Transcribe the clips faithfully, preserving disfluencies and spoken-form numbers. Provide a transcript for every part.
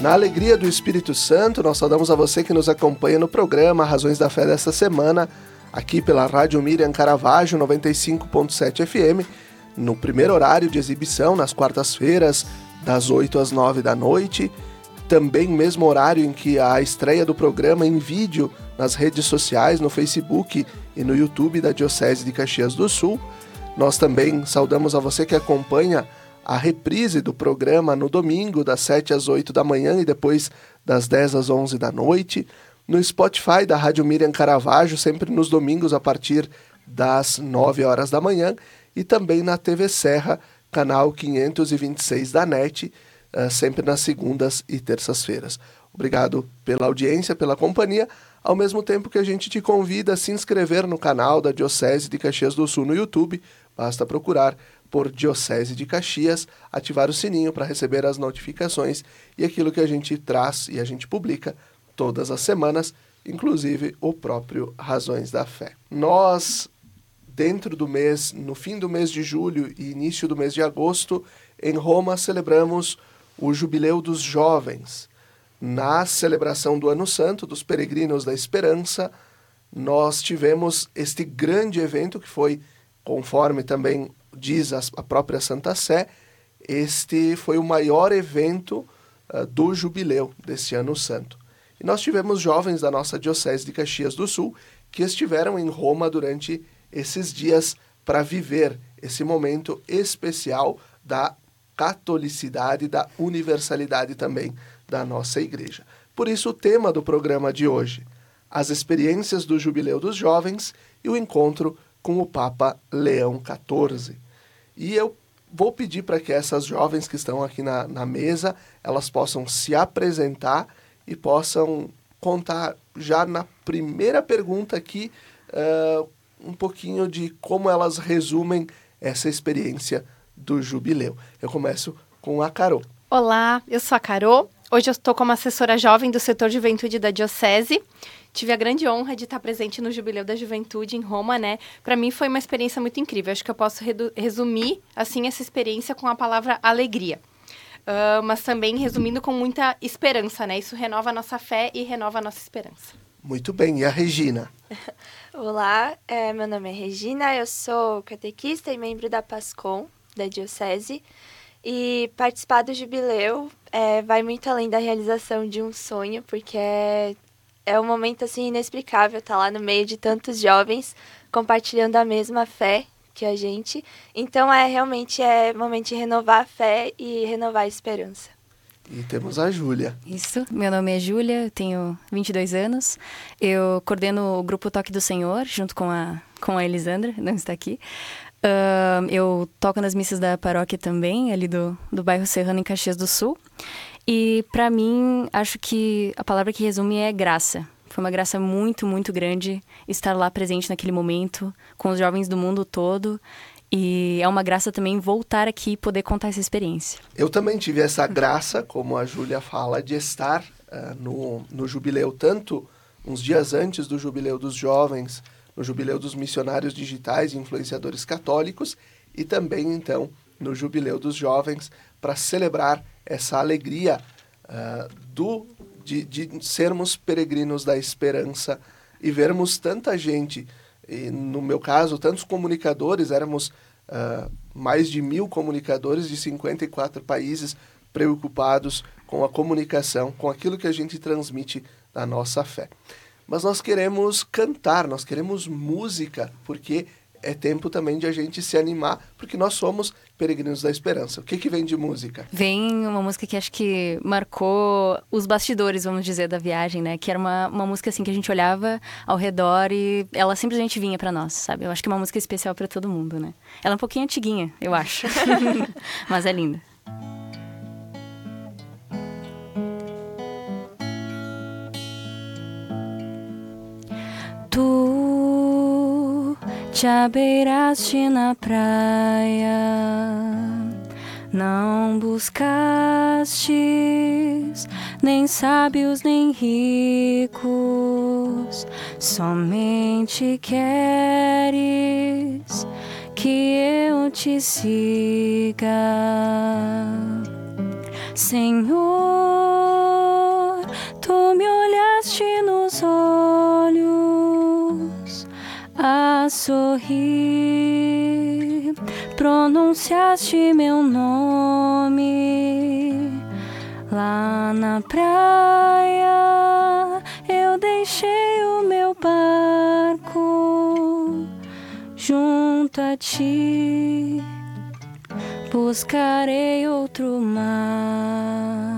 Na alegria do Espírito Santo, nós saudamos a você que nos acompanha no programa Razões da Fé desta semana, aqui pela Rádio Miriam Caravaggio noventa e cinco ponto sete F M, no primeiro horário de exibição, nas quartas-feiras, das oito às nove da noite, também mesmo horário em que a estreia do programa em vídeo nas redes sociais, no Facebook e no YouTube da Diocese de Caxias do Sul. Nós também saudamos a você que acompanha a reprise do programa no domingo, das sete às oito da manhã e depois das dez às onze da noite, no Spotify da Rádio Miriam Caravaggio, sempre nos domingos a partir das nove horas da manhã, e também na T V Serra, canal quinhentos e vinte e seis da N E T, uh, sempre nas segundas e terças-feiras. Obrigado pela audiência, pela companhia, ao mesmo tempo que a gente te convida a se inscrever no canal da Diocese de Caxias do Sul no YouTube. Basta procurar por Diocese de Caxias, ativar o sininho para receber as notificações e aquilo que a gente traz e a gente publica todas as semanas, inclusive o próprio Razões da Fé. Nós, dentro do mês, no fim do mês de julho e início do mês de agosto, em Roma, celebramos o Jubileu dos Jovens. Na celebração do Ano Santo, dos Peregrinos da Esperança, nós tivemos este grande evento que foi, conforme também diz a própria Santa Sé, este foi o maior evento uh, do Jubileu desse Ano Santo. E nós tivemos jovens da nossa Diocese de Caxias do Sul que estiveram em Roma durante esses dias para viver esse momento especial da catolicidade, da universalidade também da nossa Igreja. Por isso o tema do programa de hoje, as experiências do Jubileu dos Jovens e o encontro com o Papa Leão quatorze. E eu vou pedir para que essas jovens que estão aqui na, na mesa, elas possam se apresentar e possam contar já na primeira pergunta aqui uh, um pouquinho de como elas resumem essa experiência do Jubileu. Eu começo com a Carol. Olá, eu sou a Carol. Hoje eu estou como assessora jovem do setor Juventude da Diocese. Tive a grande honra de estar presente no Jubileu da Juventude em Roma, né? Para mim foi uma experiência muito incrível. Acho que eu posso resumir, assim, essa experiência com a palavra alegria. Uh, mas também resumindo com muita esperança, né? Isso renova a nossa fé e renova a nossa esperança. Muito bem. E a Regina? Olá, é, meu nome é Regina, eu sou catequista e membro da PASCOM, da Diocese. E participar do Jubileu é, vai muito além da realização de um sonho, porque é... É um momento, assim, inexplicável estar lá no meio de tantos jovens compartilhando a mesma fé que a gente. Então, é realmente é momento de renovar a fé e renovar a esperança. E temos a Júlia. Isso, meu nome é Júlia, tenho vinte e dois anos. Eu coordeno o Grupo Toque do Senhor, junto com a, com a Elisandra, não está aqui. Uh, eu toco nas missas da paróquia também, ali do, do bairro Serrano, em Caxias do Sul. E, para mim, acho que a palavra que resume é graça. Foi uma graça muito, muito grande estar lá presente naquele momento, com os jovens do mundo todo. E é uma graça também voltar aqui e poder contar essa experiência. Eu também tive essa graça, como a Júlia fala, de estar uh, no, no Jubileu, tanto uns dias antes do Jubileu dos Jovens, no Jubileu dos Missionários Digitais e Influenciadores Católicos, e também, então, no Jubileu dos Jovens, para celebrar essa alegria uh, do, de, de sermos peregrinos da esperança e vermos tanta gente, e no meu caso, tantos comunicadores, éramos uh, mais de mil comunicadores de cinquenta e quatro países preocupados com a comunicação, com aquilo que a gente transmite da nossa fé. Mas nós queremos cantar, nós queremos música, porque é tempo também de a gente se animar, porque nós somos peregrinos da esperança. O que que vem de música? Vem uma música que acho que marcou os bastidores, vamos dizer, da viagem, né? Que era uma, uma música assim que a gente olhava ao redor e ela simplesmente vinha pra nós, sabe? Eu acho que é uma música especial pra todo mundo, né? Ela é um pouquinho antiguinha, eu acho. Mas é linda. Tu te abeiraste na praia, não buscastes nem sábios nem ricos, somente queres que eu te siga, Senhor. sorri, pronunciaste meu nome. Lá na praia eu deixei o meu barco junto a ti. Buscarei outro mar.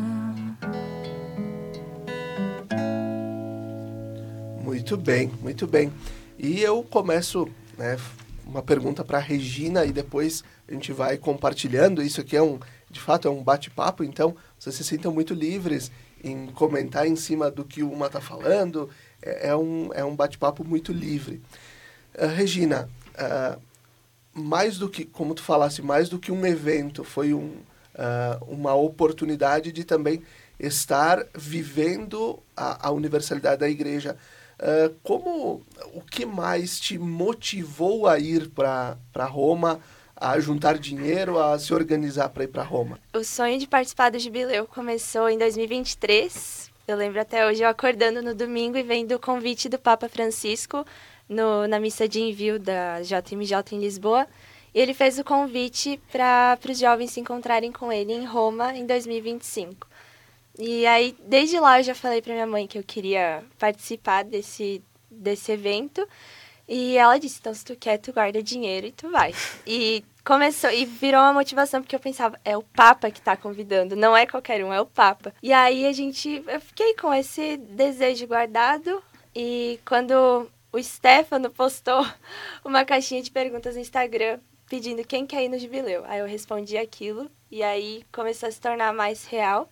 Muito bem, muito bem. E eu começo, né, uma pergunta para a Regina e depois a gente vai compartilhando. Isso aqui é um, de fato, é um bate-papo, então vocês se sintam muito livres em comentar em cima do que uma está falando. É, é um, é um bate-papo muito livre. Uh, Regina, uh, mais do que, como tu falasse, mais do que um evento, foi um, uh, uma oportunidade de também estar vivendo a, a universalidade da igreja. Uh, como, o que mais te motivou a ir para Roma, a juntar dinheiro, a se organizar para ir para Roma? O sonho de participar do Jubileu começou em dois mil e vinte e três. Eu lembro até hoje eu acordando no domingo e vendo o convite do Papa Francisco no, na missa de envio da J M J em Lisboa. E ele fez o convite para os jovens se encontrarem com ele em Roma em dois mil e vinte e cinco. E aí, desde lá, eu já falei para minha mãe que eu queria participar desse, desse evento. E ela disse, então, se tu quer, tu guarda dinheiro e tu vai. E começou, e virou uma motivação, porque eu pensava, é o Papa que tá convidando, não é qualquer um, é o Papa. E aí, a gente, eu fiquei com esse desejo guardado. E quando o Stefano postou uma caixinha de perguntas no Instagram, pedindo quem quer ir no Jubileu. Aí eu respondi aquilo, e aí começou a se tornar mais real.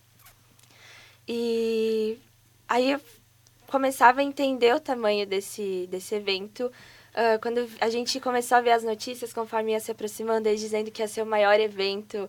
E aí eu começava a entender o tamanho desse, desse evento. Uh, quando a gente começou a ver as notícias, conforme ia se aproximando, eles dizendo que ia ser o maior evento,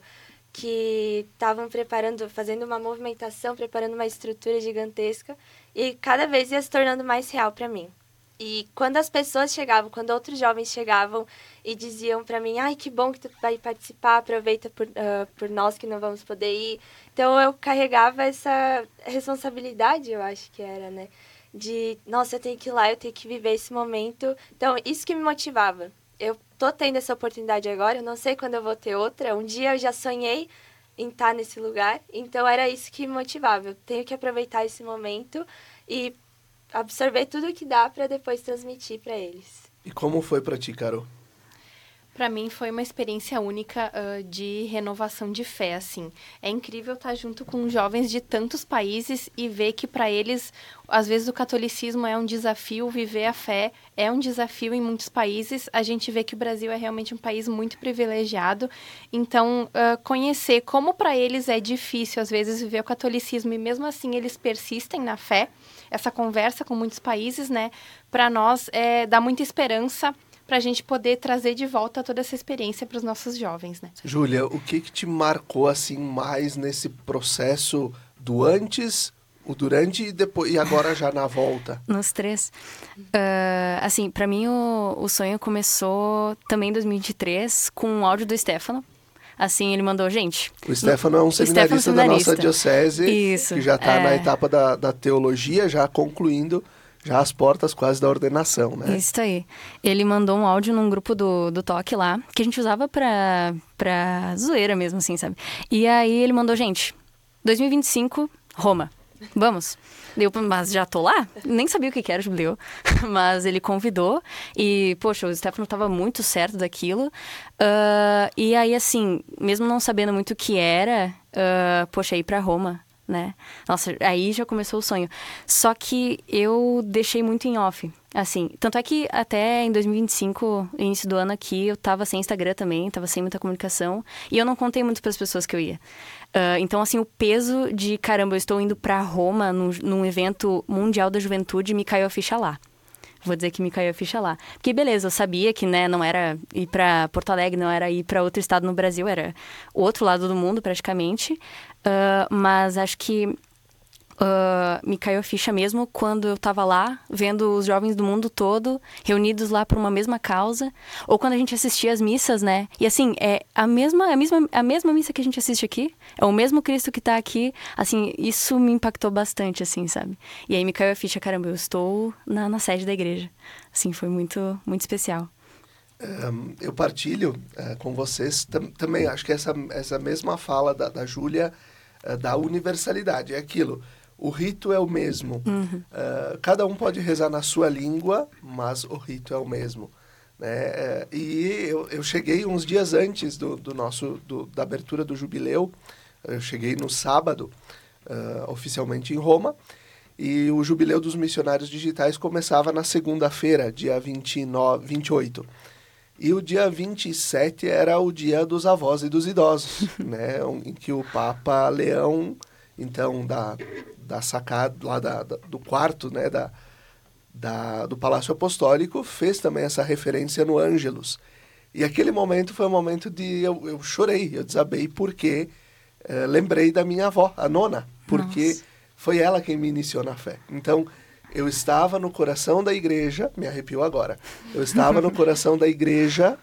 que estavam preparando, fazendo uma movimentação, preparando uma estrutura gigantesca. E cada vez ia se tornando mais real para mim. E quando as pessoas chegavam, quando outros jovens chegavam e diziam para mim, ai, que bom que tu vai participar, aproveita por, uh, por nós que não vamos poder ir. Então, eu carregava essa responsabilidade, eu acho que era, né? De, nossa, eu tenho que ir lá, eu tenho que viver esse momento. Então, isso que me motivava. Eu tô tendo essa oportunidade agora, eu não sei quando eu vou ter outra. Um dia eu já sonhei em estar nesse lugar, então era isso que me motivava. Eu tenho que aproveitar esse momento e absorver tudo o que dá para depois transmitir para eles. E como foi para ti, Carol? Para mim foi uma experiência única uh, de renovação de fé, assim. É incrível estar junto com jovens de tantos países e ver que para eles, às vezes o catolicismo é um desafio, viver a fé é um desafio em muitos países. A gente vê que o Brasil é realmente um país muito privilegiado. Então, uh, conhecer como para eles é difícil, às vezes, viver o catolicismo e mesmo assim eles persistem na fé, essa conversa com muitos países, né, para nós é, dá muita esperança para a gente poder trazer de volta toda essa experiência para os nossos jovens, né? Júlia, o que que te marcou assim mais nesse processo do antes, o durante e depois e agora já na volta? Nos três. Uh, assim, para mim o, o sonho começou também em dois mil e vinte e três com um áudio do Stefano. Assim, ele mandou, gente... O Stefano é um seminarista, seminarista da nossa diocese, Isso, que já está é... na etapa da, da teologia, já concluindo já as portas quase da ordenação, né? Isso aí. Ele mandou um áudio num grupo do, do Toque lá, que a gente usava pra, pra zoeira mesmo, assim, sabe? E aí ele mandou, gente, dois mil e vinte e cinco, Roma, vamos? Deu, mas já tô lá? Nem sabia o que era o Jubileu, mas ele convidou e, poxa, o Stefano tava muito certo daquilo. Uh, e aí, assim, mesmo não sabendo muito o que era, uh, poxa, ir pra Roma, né? Nossa, aí já começou o sonho. Só que eu deixei muito em off, assim. Tanto é que até em dois mil e vinte e cinco, início do ano aqui, eu tava sem Instagram também, tava sem muita comunicação. E eu não contei muito pras pessoas que eu ia. Uh, então, assim, o peso de, caramba, eu estou indo pra Roma, num, num evento mundial da juventude, me caiu a ficha lá. Vou dizer que me caiu a ficha lá. Porque, beleza, eu sabia que, né, não era ir pra Porto Alegre, não era ir pra outro estado no Brasil, era o outro lado do mundo, praticamente. Uh, mas acho que uh, me caiu a ficha mesmo quando eu tava lá, vendo os jovens do mundo todo reunidos lá por uma mesma causa. Ou quando a gente assistia as missas, né? E, assim, é a mesma, a mesma, a mesma missa que a gente assiste aqui. É o mesmo Cristo que tá aqui. Assim, isso me impactou bastante, assim, sabe? E aí me caiu a ficha, caramba, eu estou na, na sede da igreja. Assim, foi muito, muito especial. Um, eu partilho uh, com vocês tam, também, acho que essa, essa mesma fala da, da Júlia, uh, da universalidade, é aquilo, o rito é o mesmo. Uhum. Uh, cada um pode rezar na sua língua, mas o rito é o mesmo. Né? Uh, e eu, eu cheguei uns dias antes do, do nosso, do, da abertura do jubileu, eu cheguei no sábado, uh, oficialmente em Roma, e o jubileu dos missionários digitais começava na segunda-feira, dia vinte e nove, vinte e oito. E o dia vinte e sete era o dia dos avós e dos idosos, né? Em que o Papa Leão, então, da, da sacada, lá da, da, do quarto, né? Da, da, do Palácio Apostólico, fez também essa referência no Ângelus. E aquele momento foi um momento de... Eu, eu chorei, eu desabei, porque eh, lembrei da minha avó, a nona, porque Nossa. Foi ela quem me iniciou na fé. Então... Eu estava no coração da igreja, me arrepiou agora, eu estava no coração da igreja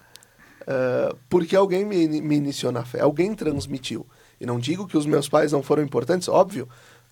uh, porque alguém me, me iniciou na fé, alguém transmitiu. E não digo que os meus pais não foram importantes, óbvio,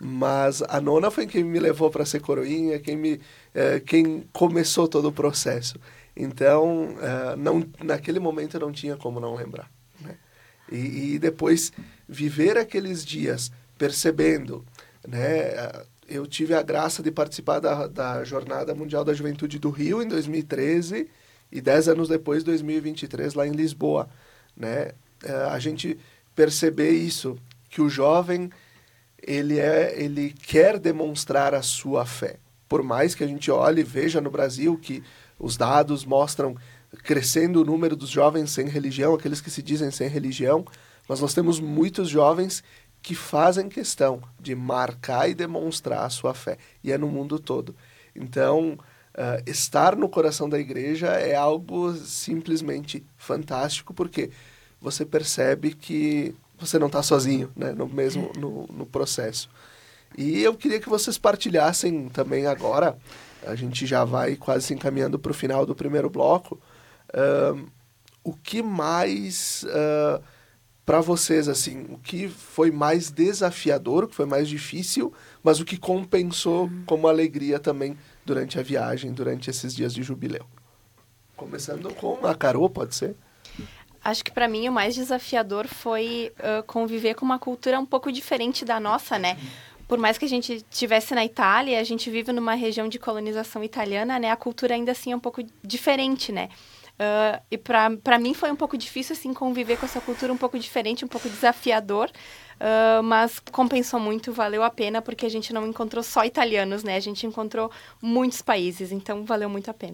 mas a nona foi quem me levou para ser coroinha, quem, me, uh, quem começou todo o processo. Então, uh, não, naquele momento eu não tinha como não lembrar. Né? E, e depois viver aqueles dias percebendo, né... Uh, eu tive a graça de participar da, da Jornada Mundial da Juventude do Rio em dois mil e treze e dez anos depois, dois mil e vinte e três, lá em Lisboa. Né? É, a gente perceber isso, que o jovem ele, é, ele quer demonstrar a sua fé. Por mais que a gente olhe e veja no Brasil que os dados mostram crescendo o número dos jovens sem religião, aqueles que se dizem sem religião, mas nós temos muitos jovens que fazem questão de marcar e demonstrar a sua fé. E é no mundo todo. Então, uh, estar no coração da igreja é algo simplesmente fantástico, porque você percebe que você não está sozinho, né, no mesmo no, no processo. E eu queria que vocês partilhassem também agora, a gente já vai quase se encaminhando para o final do primeiro bloco, uh, o que mais... Uh, para vocês, assim, o que foi mais desafiador, o que foi mais difícil, mas o que compensou uhum. como alegria também durante a viagem, durante esses dias de jubileu. Começando com a Carol, pode ser? Acho que para mim o mais desafiador foi uh, conviver com uma cultura um pouco diferente da nossa, né? Por mais que a gente estivesse na Itália, a gente vive numa região de colonização italiana, né? A cultura ainda assim é um pouco diferente, né? Uh, e para mim foi um pouco difícil, assim, conviver com essa cultura um pouco diferente, um pouco desafiador, uh, mas compensou muito, valeu a pena, porque a gente não encontrou só italianos, né? A gente encontrou muitos países, então valeu muito a pena.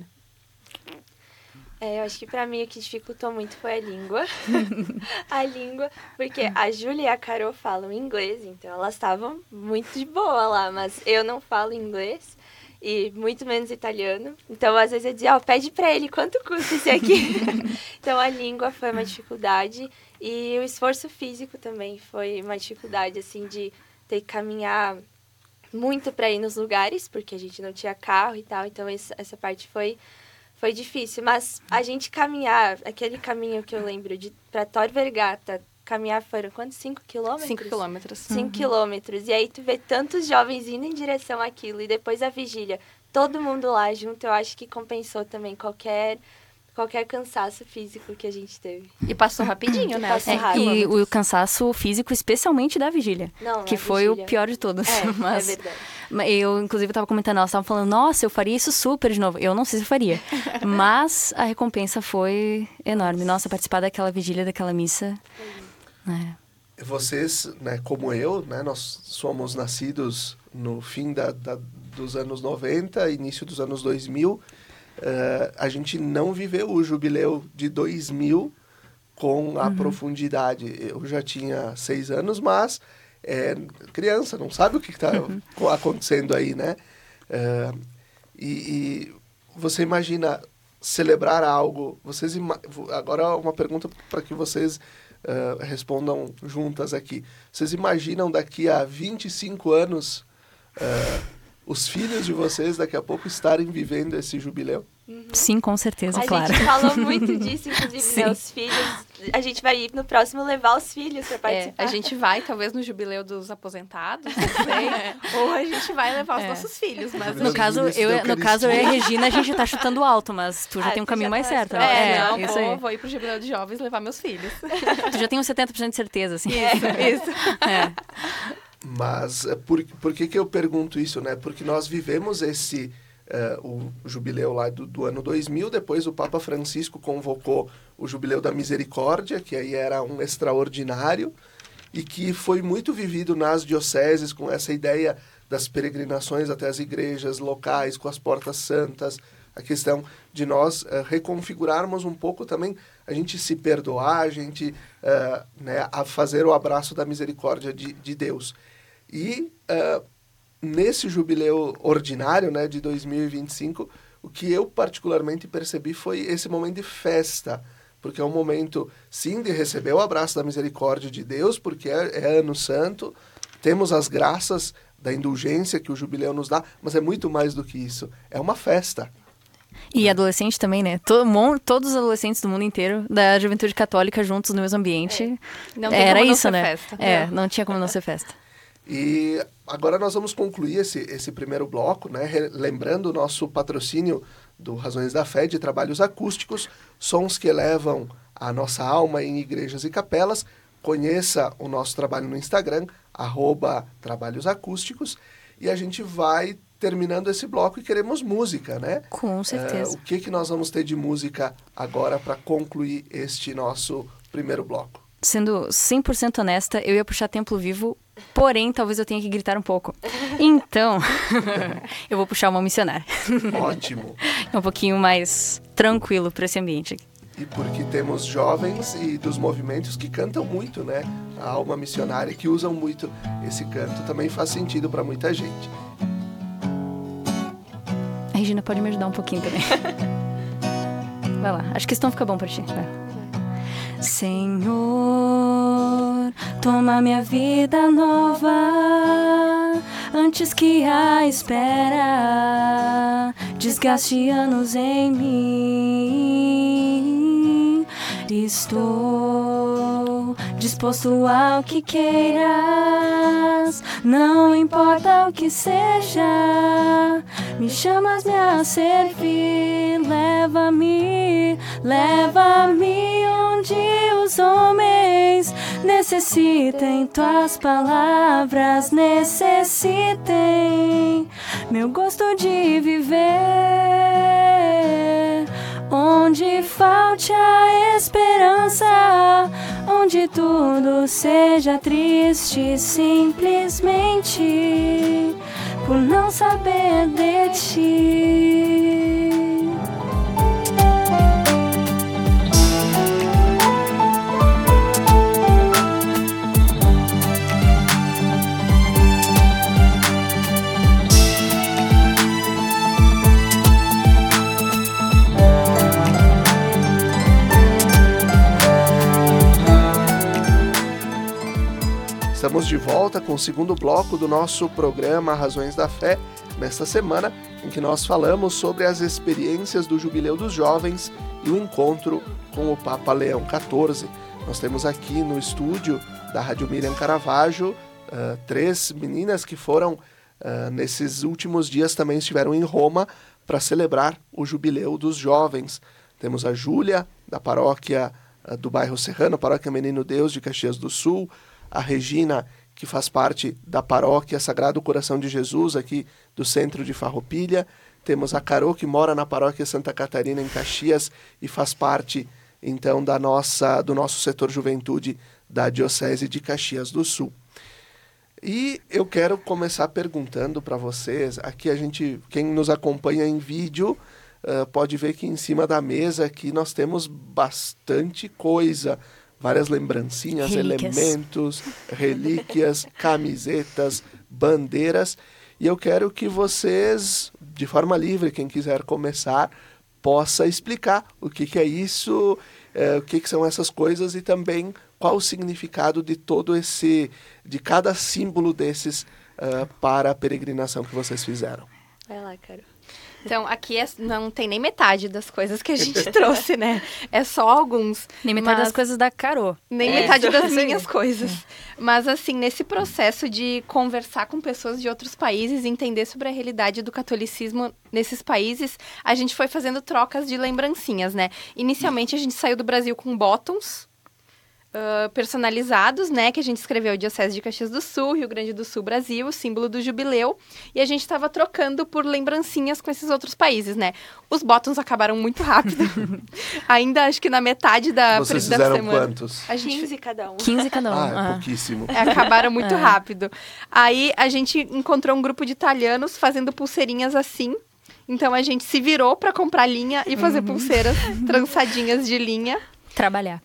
É, eu acho que para mim o que dificultou muito foi a língua. a língua, porque a Júlia e a Carol falam inglês, então elas estavam muito de boa lá, mas eu não falo inglês. E muito menos italiano. Então, às vezes eu dizia, ó, oh, pede pra ele quanto custa esse aqui. Então, a língua foi uma dificuldade. E o esforço físico também foi uma dificuldade, assim, de ter que caminhar muito pra ir nos lugares, porque a gente não tinha carro e tal. Então, essa parte foi, foi difícil. Mas a gente caminhar, aquele caminho que eu lembro de pra Tor Vergata, caminhar foram quantos? Cinco quilômetros? Cinco quilômetros. Cinco uhum. quilômetros. E aí tu vê tantos jovens indo em direção àquilo. E depois a vigília, todo mundo lá junto, eu acho que compensou também qualquer, qualquer cansaço físico que a gente teve. E passou rapidinho, né? Passou é, rápido. E o cansaço físico, especialmente da vigília. Não, que foi vigília. O pior de todos. É, mas, é verdade. Eu, inclusive, estava comentando, elas estavam falando, nossa, eu faria isso super de novo. Eu não sei se eu faria. Mas a recompensa foi enorme. Nossa, participar daquela vigília, daquela missa... É. Vocês, né, como eu, né, nós somos nascidos no fim da, da, dos anos noventa, início dos anos dois mil. Uh, a gente não viveu o jubileu de dois mil com a uhum. profundidade. Eu já tinha seis anos, mas é criança, não sabe o que está uhum. acontecendo aí, né? Uh, e, e você imagina celebrar algo... Vocês ima- agora uma pergunta para que vocês... Uh, respondam juntas aqui. Vocês imaginam daqui a vinte e cinco anos uh, os filhos de vocês daqui a pouco estarem vivendo esse jubileu? Uhum. Sim, com certeza, a claro. A gente falou muito disso, inclusive, né, os filhos. A gente vai ir no próximo levar os filhos para participar. É, a gente vai, talvez, no jubileu dos aposentados, não sei. Ou a gente vai levar os É. nossos filhos. Mas No caso, eu, no caso, eu e a Regina, a gente tá chutando alto, mas tu já Ah, tem um tu caminho já mais tá certo. mais né? É, não, isso vou, aí. vou ir pro jubileu de jovens levar meus filhos. Tu já tem uns setenta por cento de certeza, assim. Isso. É. Mas eh, por, por que que eu pergunto isso, né? Porque nós vivemos esse, eh, o jubileu lá do, do ano dois mil, depois o Papa Francisco convocou o Jubileu da Misericórdia, que aí era um extraordinário, e que foi muito vivido nas dioceses com essa ideia das peregrinações até as igrejas locais, com as portas santas, a questão de nós uh, reconfigurarmos um pouco também, a gente se perdoar, a gente uh, né, a fazer o abraço da misericórdia de, de Deus. E uh, nesse jubileu ordinário, né, de dois mil e vinte e cinco, o que eu particularmente percebi foi esse momento de festa, porque é um momento, sim, de receber o abraço da misericórdia de Deus, porque é, é ano santo, temos as graças da indulgência que o jubileu nos dá, mas é muito mais do que isso, é uma festa. E adolescente também, né? Todo, mon- todos os adolescentes do mundo inteiro, da juventude católica, juntos no mesmo ambiente. É. Não tem Era como não isso, ser né? festa. É, não tinha como não ser festa. E agora nós vamos concluir esse, esse primeiro bloco, né? Re- lembrando o nosso patrocínio do Razões da Fé de trabalhos acústicos, sons que elevam a nossa alma em igrejas e capelas. Conheça o nosso trabalho no Instagram, arroba Trabalhos Acústicos, e a gente vai terminando esse bloco e queremos música, né? Com certeza. Uh, o que, que nós vamos ter de música agora para concluir este nosso primeiro bloco? Sendo cem por cento honesta, eu ia puxar Templo Vivo, porém, talvez eu tenha que gritar um pouco. Então, eu vou puxar uma missionária. Ótimo! É um pouquinho mais tranquilo para esse ambiente aqui. E porque temos jovens e dos movimentos que cantam muito, né? A alma missionária que usam muito esse canto também faz sentido para muita gente. A Regina pode me ajudar um pouquinho também. Vai lá, acho que esse tom fica bom pra ti. Vai. Senhor, toma minha vida nova, antes que a espera desgaste anos em mim. Estou disposto ao que queiras, não importa o que seja, me chamas-me a servir, leva-me, leva-me onde os homens necessitem, tuas palavras necessitem, meu gosto de viver, onde falte a esperança, onde tudo seja triste simplesmente por não saber de ti. Estamos de volta com o segundo bloco do nosso programa Razões da Fé, nesta semana em que nós falamos sobre as experiências do Jubileu dos Jovens e o encontro com o Papa Leão quatorze. Nós temos aqui no estúdio da Rádio Miriam Caravaggio uh, três meninas que foram, uh, nesses últimos dias, também estiveram em Roma para celebrar o Jubileu dos Jovens. Temos a Júlia, da paróquia uh, do bairro Serrano, paróquia Menino Deus de Caxias do Sul, a Regina, que faz parte da paróquia Sagrado Coração de Jesus, aqui do centro de Farroupilha. Temos a Carô, que mora na paróquia Santa Catarina, em Caxias, e faz parte, então, da nossa, do nosso setor juventude da Diocese de Caxias do Sul. E eu quero começar perguntando para vocês, aqui a gente, quem nos acompanha em vídeo, uh, pode ver que em cima da mesa aqui nós temos bastante coisa, várias lembrancinhas, Relíquias. elementos, relíquias, camisetas, bandeiras. E eu quero que vocês, de forma livre, quem quiser começar, possa explicar o que, que é isso, é, o que, que são essas coisas e também qual o significado de todo esse, de cada símbolo desses uh, para a peregrinação que vocês fizeram? Vai lá, Carol. Então, aqui é, não tem nem metade das coisas que a gente trouxe, né? É só alguns. Nem metade mas... das coisas da Carol. Nem é, metade das minhas coisas. É. Mas, assim, nesse processo de conversar com pessoas de outros países, entender sobre a realidade do catolicismo nesses países, a gente foi fazendo trocas de lembrancinhas, né? Inicialmente, a gente saiu do Brasil com bottoms uh, personalizados, né? Que a gente escreveu Diocese de Caxias do Sul, Rio Grande do Sul, Brasil, símbolo do jubileu. E a gente estava trocando por lembrancinhas com esses outros países, né? Os bottoms acabaram muito rápido. Ainda acho que na metade da, Vocês da fizeram semana. Quantos? A gente... quinze cada um. quinze cada um. Ah, é ah. pouquíssimo. É, acabaram muito é. rápido. Aí a gente encontrou um grupo de italianos fazendo pulseirinhas assim. Então a gente se virou para comprar linha e fazer uhum. pulseiras trançadinhas de linha. Trabalhar.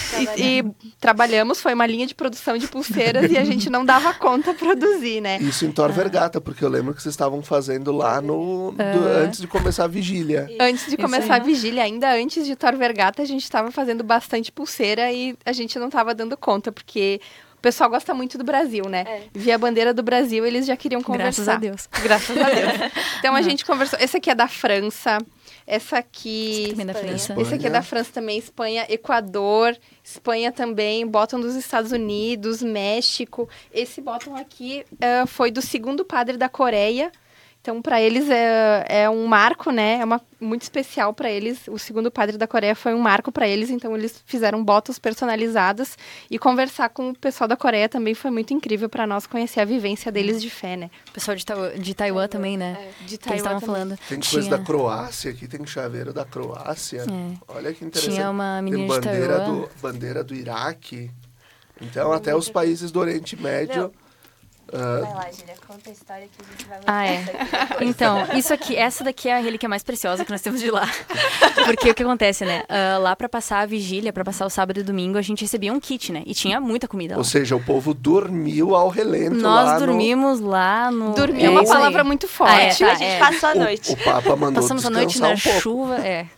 E, e trabalhamos, foi uma linha de produção de pulseiras e a gente não dava conta produzir, né? Isso em Tor Vergata, porque eu lembro que vocês estavam fazendo lá no, do, uh, antes de começar a vigília. Isso. Antes de começar a vigília, ainda antes de Tor Vergata, a gente estava fazendo bastante pulseira e a gente não estava dando conta, porque o pessoal gosta muito do Brasil, né? É. Via a bandeira do Brasil, eles já queriam conversar. Graças a Deus. Graças a Deus. Então a gente conversou. Esse aqui é da França. Essa aqui... Também da França. Esse aqui é da França também, Espanha, Equador, Espanha também, bottom dos Estados Unidos, México. Esse bottom aqui uh, foi do segundo padre da Coreia. Então, para eles é, é um marco, né? É uma, muito especial para eles. O segundo padre da Coreia foi um marco para eles. Então, eles fizeram botos personalizados. E conversar com o pessoal da Coreia também foi muito incrível para nós conhecer a vivência deles de fé, né? O pessoal de, Ta de Taiwan também, né? É, de Taiwan estavam falando. Tem coisa Tinha... da Croácia aqui, tem chaveiro da Croácia. É. Olha que interessante. Tinha uma menina tem bandeira de Taiwan. do bandeira do Iraque. Então, até os países do Oriente Médio... Não. Uh... Vai lá, Júlia, conta a história que a gente vai Ah, é. Então, isso aqui, essa daqui é a relíquia mais preciosa que nós temos de lá. Porque o que acontece, né? Uh, lá pra passar a vigília, pra passar o sábado e domingo, a gente recebia um kit, né? E tinha muita comida lá. Ou seja, o povo dormiu ao relento nós lá Nós dormimos no... lá no... Dormir é uma palavra muito forte. Ah, é, tá, a gente é. passou a noite. O, o Papa mandou Passamos a noite na um chuva, é.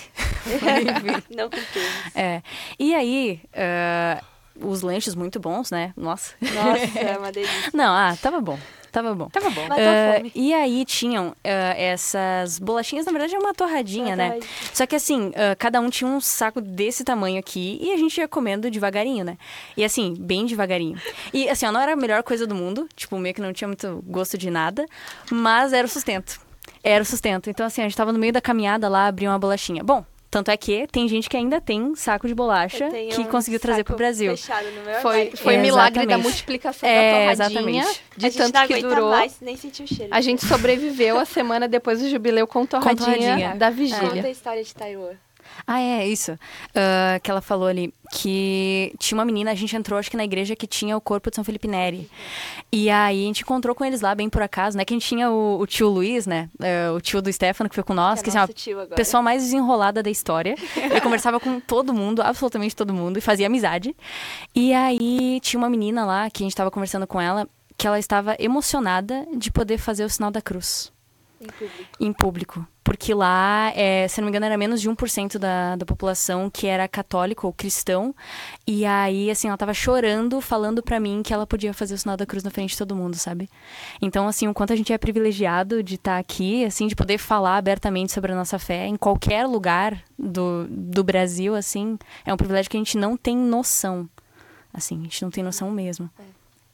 Não contemos. É. E aí... Uh... Os lanches muito bons, né? Nossa. Nossa, é uma delícia. Não, ah, tava bom. Tava bom. Tava bom. Uh, e aí tinham uh, essas bolachinhas, na verdade é uma torradinha, uma né? Torradinha. Só que assim, uh, cada um tinha um saco desse tamanho aqui e a gente ia comendo devagarinho, né? E assim, bem devagarinho. E assim, ó, não era a melhor coisa do mundo, tipo, meio que não tinha muito gosto de nada, mas era o sustento. Era o sustento. Então assim, a gente tava no meio da caminhada lá, abriu uma bolachinha. Bom, tanto é que tem gente que ainda tem saco de bolacha que um conseguiu trazer pro Brasil. No meu foi foi é, milagre da multiplicação é, da torradinha. Exatamente. De tanto que durou. Mais, nem sentiu o cheiro. A gente sobreviveu a semana depois do jubileu com torradinha, com torradinha. da vigília. Conta a história de Taiwan. Ah, é, isso. Uh, que ela falou ali, que tinha uma menina, a gente entrou, acho que na igreja que tinha o corpo de São Felipe Neri. E aí a gente encontrou com eles lá, bem por acaso, né? Que a gente tinha o, o tio Luiz, né? Uh, o tio do Stefano, que foi com nós, que, que é assim, a pessoa mais desenrolada da história. Ele conversava com todo mundo, absolutamente todo mundo, e fazia amizade. E aí tinha uma menina lá, que a gente tava conversando com ela, que ela estava emocionada de poder fazer o sinal da cruz. Em público. Em público. Porque lá, é, se não me engano, era menos de um por cento da, da população que era católico ou cristão. E aí, assim, ela tava chorando, falando pra mim que ela podia fazer o sinal da cruz na frente de todo mundo, sabe? Então, assim, o quanto a gente é privilegiado de estar aqui, assim, de poder falar abertamente sobre a nossa fé em qualquer lugar do, do Brasil, assim, é um privilégio que a gente não tem noção. Assim, a gente não tem noção mesmo. É.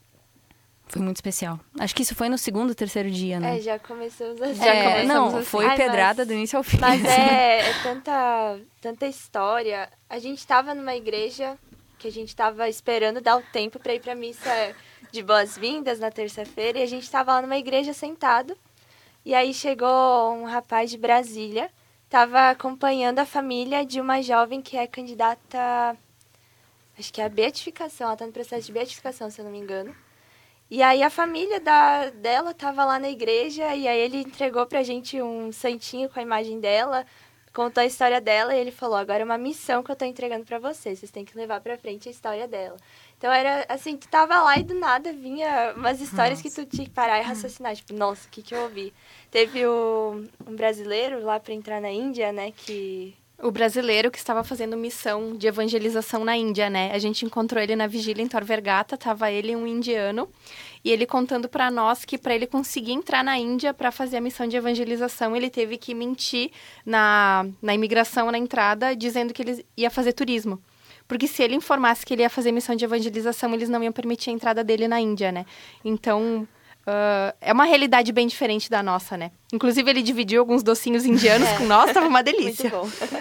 Foi muito especial. Acho que isso foi no segundo, terceiro dia, né? É, já começamos assim. Já é, começamos não, assim. Foi Ai, pedrada mas, do início ao fim. Mas é, é tanta, tanta história. A gente tava numa igreja que a gente tava esperando dar o tempo pra ir pra missa de boas-vindas na terça-feira. E a gente tava lá numa igreja sentado. E aí chegou um rapaz de Brasília. Tava acompanhando a família de uma jovem que é candidata... Acho que é a beatificação. Ela tá no processo de beatificação, se eu não me engano. E aí a família da, dela tava lá na igreja e aí ele entregou pra gente um santinho com a imagem dela, contou a história dela e ele falou, agora é uma missão que eu tô entregando pra vocês, vocês têm que levar pra frente a história dela. Então era assim, tu tava lá e do nada vinha umas histórias nossa. Que tu tinha que parar e raciocinar, tipo, nossa, o que que eu ouvi? Teve o, um brasileiro lá pra entrar na Índia, né, que... o brasileiro que estava fazendo missão de evangelização na Índia, né? A gente encontrou ele na vigília em Tor Vergata, tava ele e um indiano, e ele contando para nós que para ele conseguir entrar na Índia para fazer a missão de evangelização, ele teve que mentir na, na imigração, na entrada, dizendo que ele ia fazer turismo. Porque se ele informasse que ele ia fazer missão de evangelização, eles não iam permitir a entrada dele na Índia, né? Então, uh, é uma realidade bem diferente da nossa, né? Inclusive, ele dividiu alguns docinhos indianos é. com nós, tava uma delícia. Muito bom.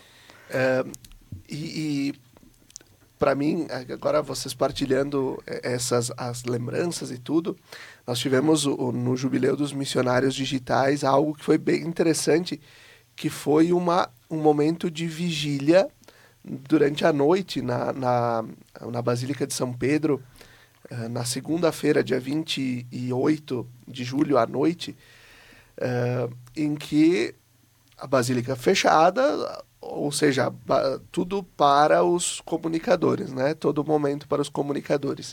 É, e, e para mim, agora vocês partilhando essas as lembranças e tudo, nós tivemos o, no Jubileu dos Missionários Digitais algo que foi bem interessante, que foi uma, um momento de vigília durante a noite na, na, na Basílica de São Pedro, na segunda-feira, dia vinte e oito de julho à noite, uh, em que a Basílica fechada, ou seja, tudo para os comunicadores, né? Todo momento para os comunicadores.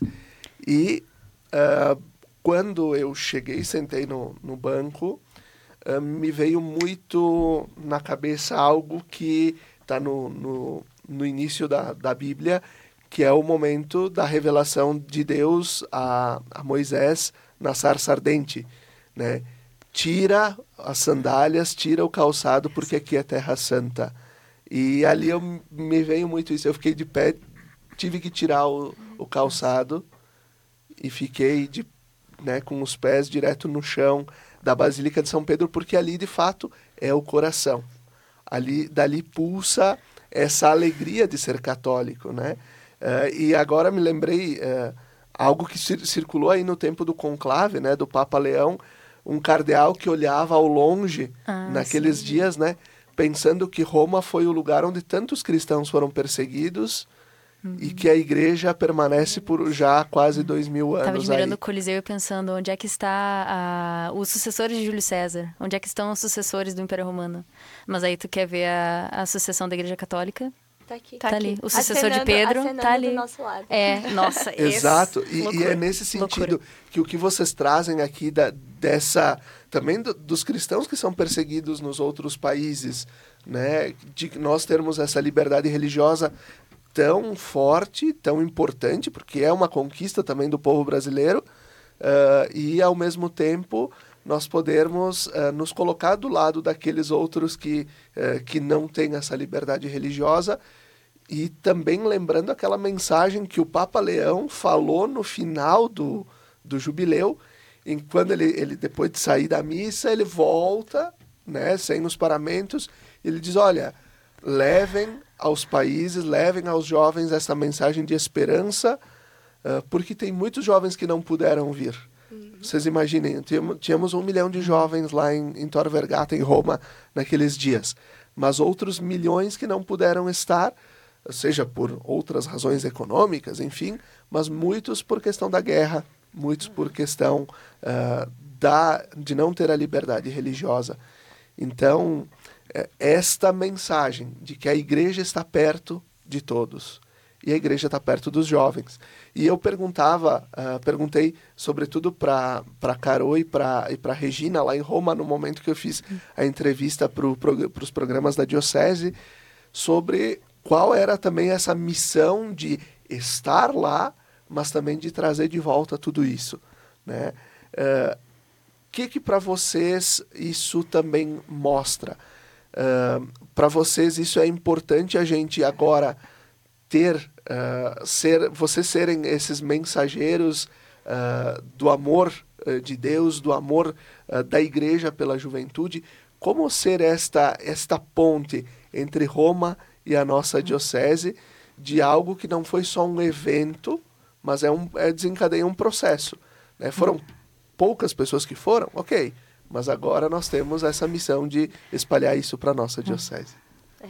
E uh, quando eu cheguei, sentei no, no banco, uh, me veio muito na cabeça algo que está no, no, no início da, da Bíblia, que é o momento da revelação de Deus a, a Moisés na sarça ardente, né? Tira as sandálias, tira o calçado, porque aqui é terra santa. E ali eu, me veio muito isso. Eu fiquei de pé, tive que tirar o, o calçado e fiquei de, né, com os pés direto no chão da Basílica de São Pedro, porque ali, de fato, é o coração. Ali, dali pulsa essa alegria de ser católico, né? Uh, e agora me lembrei uh, algo que cir- circulou aí no tempo do conclave, né, do Papa Leão, um cardeal que olhava ao longe ah, naqueles sim. dias, né, pensando que Roma foi o lugar onde tantos cristãos foram perseguidos uhum. e que a igreja permanece por já quase dois mil anos. Estava admirando aí. o Coliseu e pensando onde é que está a, os sucessores de Júlio César, onde é que estão os sucessores do Império Romano. Mas aí tu quer ver a, a sucessão da Igreja Católica? Tá aqui. Tá, tá ali. Aqui. O sucessor acenando, de Pedro tá ali. Do nosso lado. É, nossa, exato. E, loucura, e é nesse sentido loucura. que o que vocês trazem aqui da, dessa também do, dos cristãos que são perseguidos nos outros países, né, de nós termos essa liberdade religiosa tão forte, tão importante, porque é uma conquista também do povo brasileiro, uh, e ao mesmo tempo nós podermos uh, nos colocar do lado daqueles outros que, uh, que não têm essa liberdade religiosa, e também lembrando aquela mensagem que o Papa Leão falou no final do, do jubileu, em quando ele, ele, depois de sair da missa, ele volta, né, sem os paramentos, e ele diz, olha, levem aos países, levem aos jovens essa mensagem de esperança, uh, porque tem muitos jovens que não puderam vir. Uhum. Vocês imaginem, tínhamos, tínhamos um milhão de jovens lá em, em Tor Vergata, em Roma, naqueles dias, mas outros milhões que não puderam estar, seja por outras razões econômicas, enfim, mas muitos por questão da guerra, muitos por questão uh, da, de não ter a liberdade religiosa. Então, esta mensagem de que a igreja está perto de todos, e a igreja está perto dos jovens. E eu perguntava, uh, perguntei sobretudo para a Carol e para e para Regina, lá em Roma, no momento que eu fiz a entrevista para pro, os programas da Diocese, sobre qual era também essa missão de estar lá, mas também de trazer de volta tudo isso, né? Uh, que que para vocês isso também mostra? Uh, para vocês isso é importante a gente agora ter, uh, ser, vocês serem esses mensageiros uh, do amor uh, de Deus, do amor uh, da igreja pela juventude, como ser esta, esta ponte entre Roma e a nossa diocese de algo que não foi só um evento, mas é um, é desencadeia um processo, né? Foram poucas pessoas que foram, ok, mas agora nós temos essa missão de espalhar isso para a nossa diocese. É.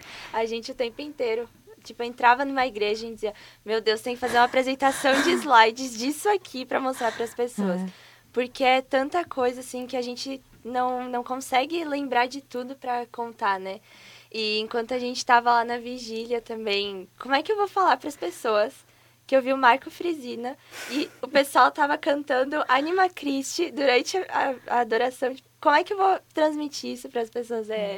A gente o tempo inteiro, tipo, entrava numa igreja e dizia, meu Deus, tem que fazer uma apresentação de slides disso aqui para mostrar para as pessoas. É. Porque é tanta coisa, assim, que a gente não, não consegue lembrar de tudo para contar, né? E enquanto a gente estava lá na vigília também, como é que eu vou falar para as pessoas que eu vi o Marco Frisina e o pessoal tava cantando Anima Christi durante a, a adoração? Como é que eu vou transmitir isso para as pessoas? É,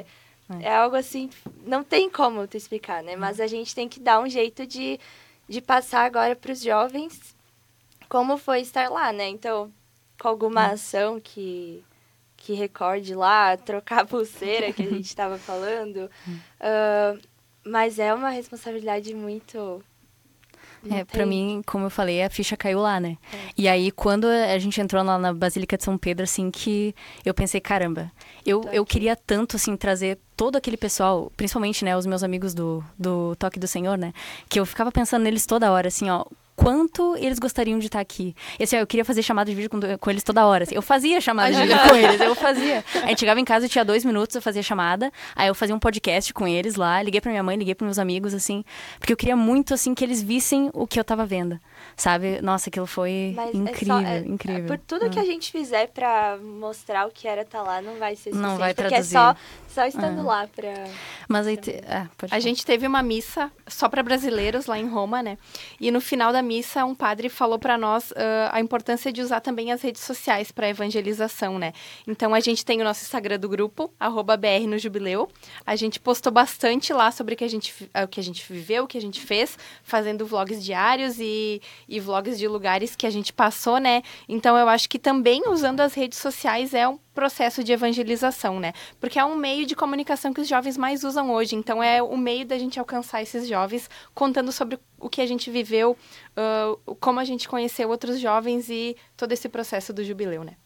É. é algo assim, não tem como tu explicar, né? Mas a gente tem que dar um jeito de, de passar agora para os jovens como foi estar lá, né? Então, com alguma ação que, que recorde lá, trocar a pulseira que a gente estava falando. Uh, mas é uma responsabilidade muito... É, pra mim, como eu falei, a ficha caiu lá, né? É. E aí, quando a gente entrou lá na Basílica de São Pedro, assim, que eu pensei, caramba, eu, eu queria tanto, assim, trazer todo aquele pessoal, principalmente, né, os meus amigos do, do Toque do Senhor, né? Que eu ficava pensando neles toda hora, assim, ó, quanto eles gostariam de estar aqui. E assim, ó, eu queria fazer chamada de vídeo com, com eles toda hora. Assim. Eu fazia chamada de vídeo com eles, eu fazia. A gente chegava em casa, tinha dois minutos, eu fazia chamada, aí eu fazia um podcast com eles lá, liguei pra minha mãe, liguei pros meus amigos, assim, porque eu queria muito, assim, que eles vissem o que eu tava vendo, sabe? Nossa, aquilo foi Mas incrível, é só, é, incrível. Por tudo ah. que a gente fizer pra mostrar o que era estar lá, não vai ser suficiente, não vai porque é só, só estando ah. lá pra... Mas aí, te... ah, pode a gente teve uma missa só pra brasileiros lá em Roma, né? E no final da missa, um padre falou para nós uh, a importância de usar também as redes sociais para evangelização, né? Então, a gente tem o nosso Instagram do grupo, arroba B R no Jubileu. A gente postou bastante lá sobre o que a gente, uh, o que a gente viveu, o que a gente fez, fazendo vlogs diários e, e vlogs de lugares que a gente passou, né? Então, eu acho que também usando as redes sociais é um processo de evangelização, né? Porque é um meio de comunicação que os jovens mais usam hoje. Então, é o meio da gente alcançar esses jovens, contando sobre o que a gente viveu, uh, como a gente conheceu outros jovens e todo esse processo do jubileu, né?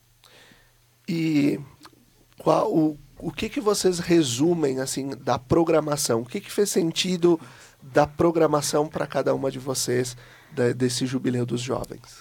E qual, o, o que que vocês resumem, assim, da programação? O que que fez sentido da programação para cada uma de vocês da, desse jubileu dos jovens?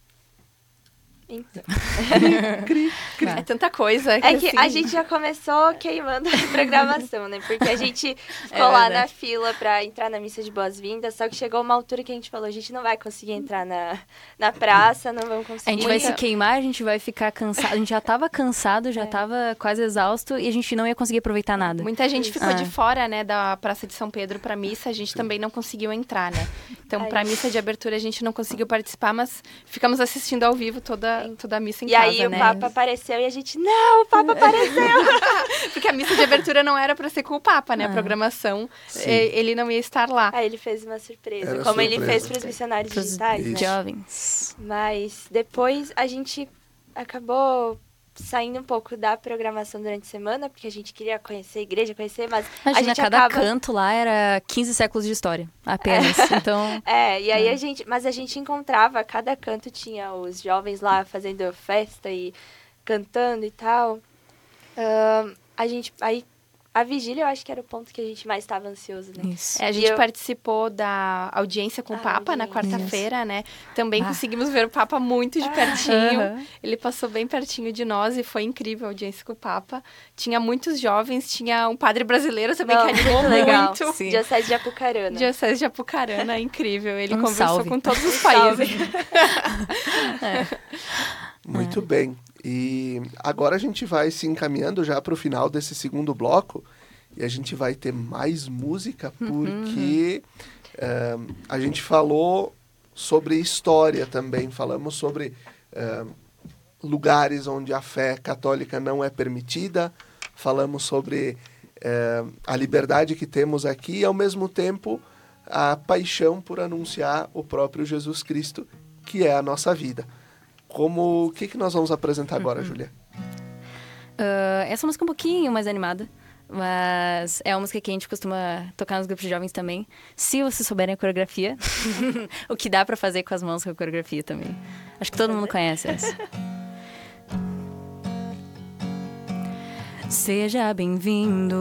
Então. cri, cri. É tanta coisa. Que é que assim... a gente já começou queimando a programação, né? Porque a gente ficou é lá na fila pra entrar na missa de boas-vindas, só que chegou uma altura que a gente falou, a gente não vai conseguir entrar na, na praça, não vamos conseguir. A gente vai se queimar, a gente vai ficar cansado. A gente já tava cansado, já é. tava quase exausto e a gente não ia conseguir aproveitar nada. Muita gente ficou ah. de fora, né, da Praça de São Pedro pra missa, a gente também não conseguiu entrar, né? Então, Ai. pra missa de abertura a gente não conseguiu participar, mas ficamos assistindo ao vivo toda toda a missa em e casa, aí, né? E aí o Papa apareceu e a gente, não, o Papa apareceu! Porque a missa de abertura não era pra ser com o Papa, né? Ah. A programação, Sim. ele não ia estar lá. Aí ele fez uma surpresa, era como surpresa. ele fez pros missionários pros digitais, né? Jovens. Mas depois a gente acabou saindo um pouco da programação durante a semana, porque a gente queria conhecer a igreja, conhecer, mas Imagina, a gente cada acaba... canto lá era quinze séculos de história, apenas, é. então... É, e aí é. a gente... Mas a gente encontrava, cada canto tinha os jovens lá fazendo festa e cantando e tal. Uh, a gente... Aí, a vigília, eu acho que era o ponto que a gente mais estava ansioso, né? Isso. É, a gente eu... participou da audiência com o Papa audiência. na quarta-feira, né? Também ah. conseguimos ver o Papa muito de pertinho. Ah. Ele passou bem pertinho de nós e foi incrível a audiência com o Papa. Tinha muitos jovens, tinha um padre brasileiro também Não, que animou muito. Legal. Diocese de Apucarana. Diocese de Apucarana, incrível. Ele um conversou salve. com todos os países. é. Muito é. bem. E agora a gente vai se encaminhando já para o final desse segundo bloco e a gente vai ter mais música porque uhum. uh, a gente falou sobre história também, falamos sobre uh, lugares onde a fé católica não é permitida, falamos sobre uh, a liberdade que temos aqui e ao mesmo tempo a paixão por anunciar o próprio Jesus Cristo, que é a nossa vida. Como, o que, que nós vamos apresentar agora, uhum. Júlia? Uh, essa música é um pouquinho mais animada, mas é uma música que a gente costuma tocar nos grupos de jovens também. Se vocês souberem a coreografia, o que dá pra fazer com as mãos com a coreografia também. Acho que todo mundo conhece essa. Seja bem-vindo,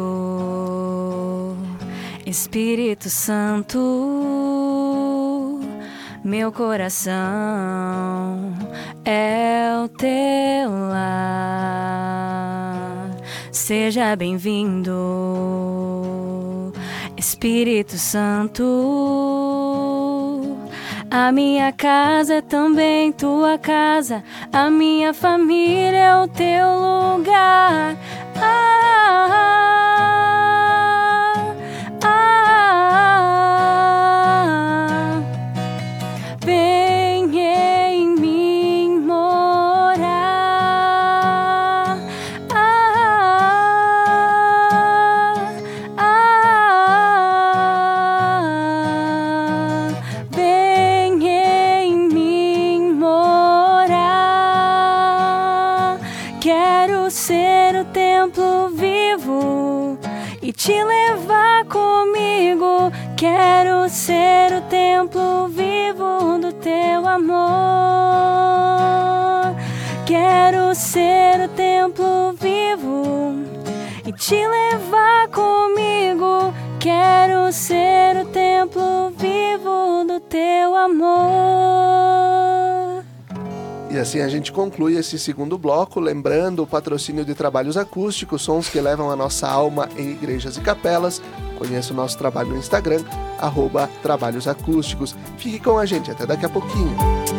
Espírito Santo. Meu coração é o teu lar. Seja bem-vindo, Espírito Santo. A minha casa é também tua casa. A minha família é o teu lugar. Ah, te levar comigo. Quero ser o templo vivo do teu amor. Quero ser o templo vivo e te levar comigo. Quero ser o templo vivo do teu amor. E assim a gente conclui esse segundo bloco, lembrando o patrocínio de trabalhos acústicos, sons que levam a nossa alma em igrejas e capelas. Conheça o nosso trabalho no Instagram, arroba Trabalhos Acústicos. Fique com a gente, até daqui a pouquinho.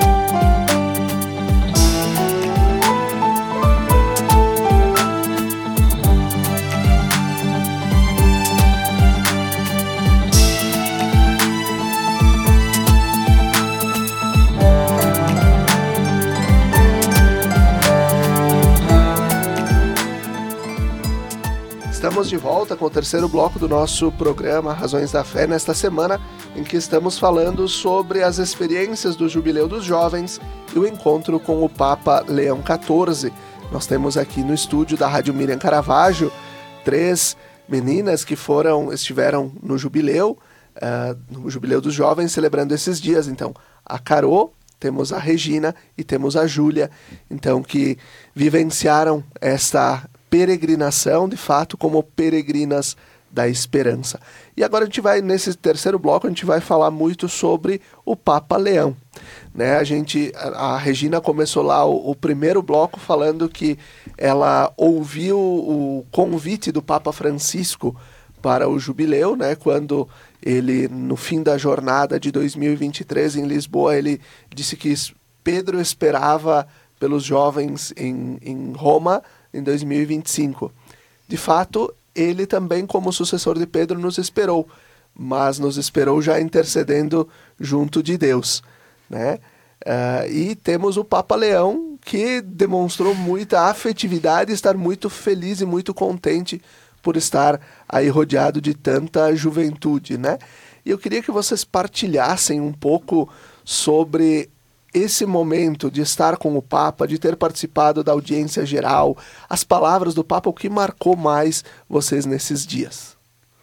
Estamos de volta com o terceiro bloco do nosso programa Razões da Fé, nesta semana em que estamos falando sobre as experiências do Jubileu dos Jovens e o encontro com o Papa Leão quatorze. Nós temos aqui no estúdio da Rádio Miriam Caravaggio três meninas que foram, estiveram no Jubileu, uh, no Jubileu dos Jovens, celebrando esses dias. Então, a Carô, temos a Regina e temos a Júlia, então, que vivenciaram esta peregrinação, de fato, como peregrinas da esperança. E agora a gente vai, nesse terceiro bloco, a gente vai falar muito sobre o Papa Leão. Né? A gente, a, a Regina começou lá o, o primeiro bloco falando que ela ouviu o convite do Papa Francisco para o Jubileu, né? Quando ele, no fim da jornada de dois mil e vinte e três em Lisboa, ele disse que Pedro esperava pelos jovens em, em Roma em dois mil e vinte e cinco. De fato, ele também, como sucessor de Pedro, nos esperou, mas nos esperou já intercedendo junto de Deus, né? Uh, e temos o Papa Leão, que demonstrou muita afetividade, estar muito feliz e muito contente por estar aí rodeado de tanta juventude, né? E eu queria que vocês partilhassem um pouco sobre esse momento de estar com o Papa, de ter participado da audiência geral, as palavras do Papa, o que marcou mais vocês nesses dias?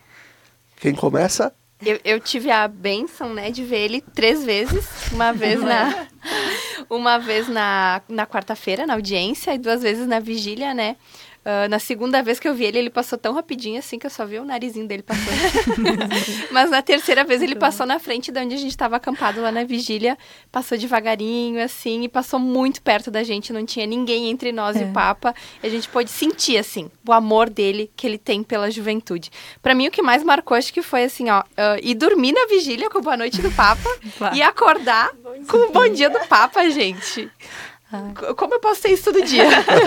Quem começa? Eu, eu tive a bênção, né, de ver ele três vezes. Uma vez na, uma vez na, na quarta-feira, na audiência, e duas vezes na vigília, né? Uh, na segunda vez que eu vi ele, ele passou tão rapidinho assim que eu só vi o narizinho dele passando. Mas na terceira vez ele passou na frente de onde a gente estava acampado lá na vigília, passou devagarinho assim e passou muito perto da gente, não tinha ninguém entre nós é. e o Papa. E a gente pôde sentir assim o amor dele que ele tem pela juventude. Pra mim o que mais marcou acho que foi assim, ó, uh, ir dormir na vigília com o Boa Noite do Papa e acordar com o Bom Dia do Papa, gente. Ah. Como eu posso ter isso todo dia?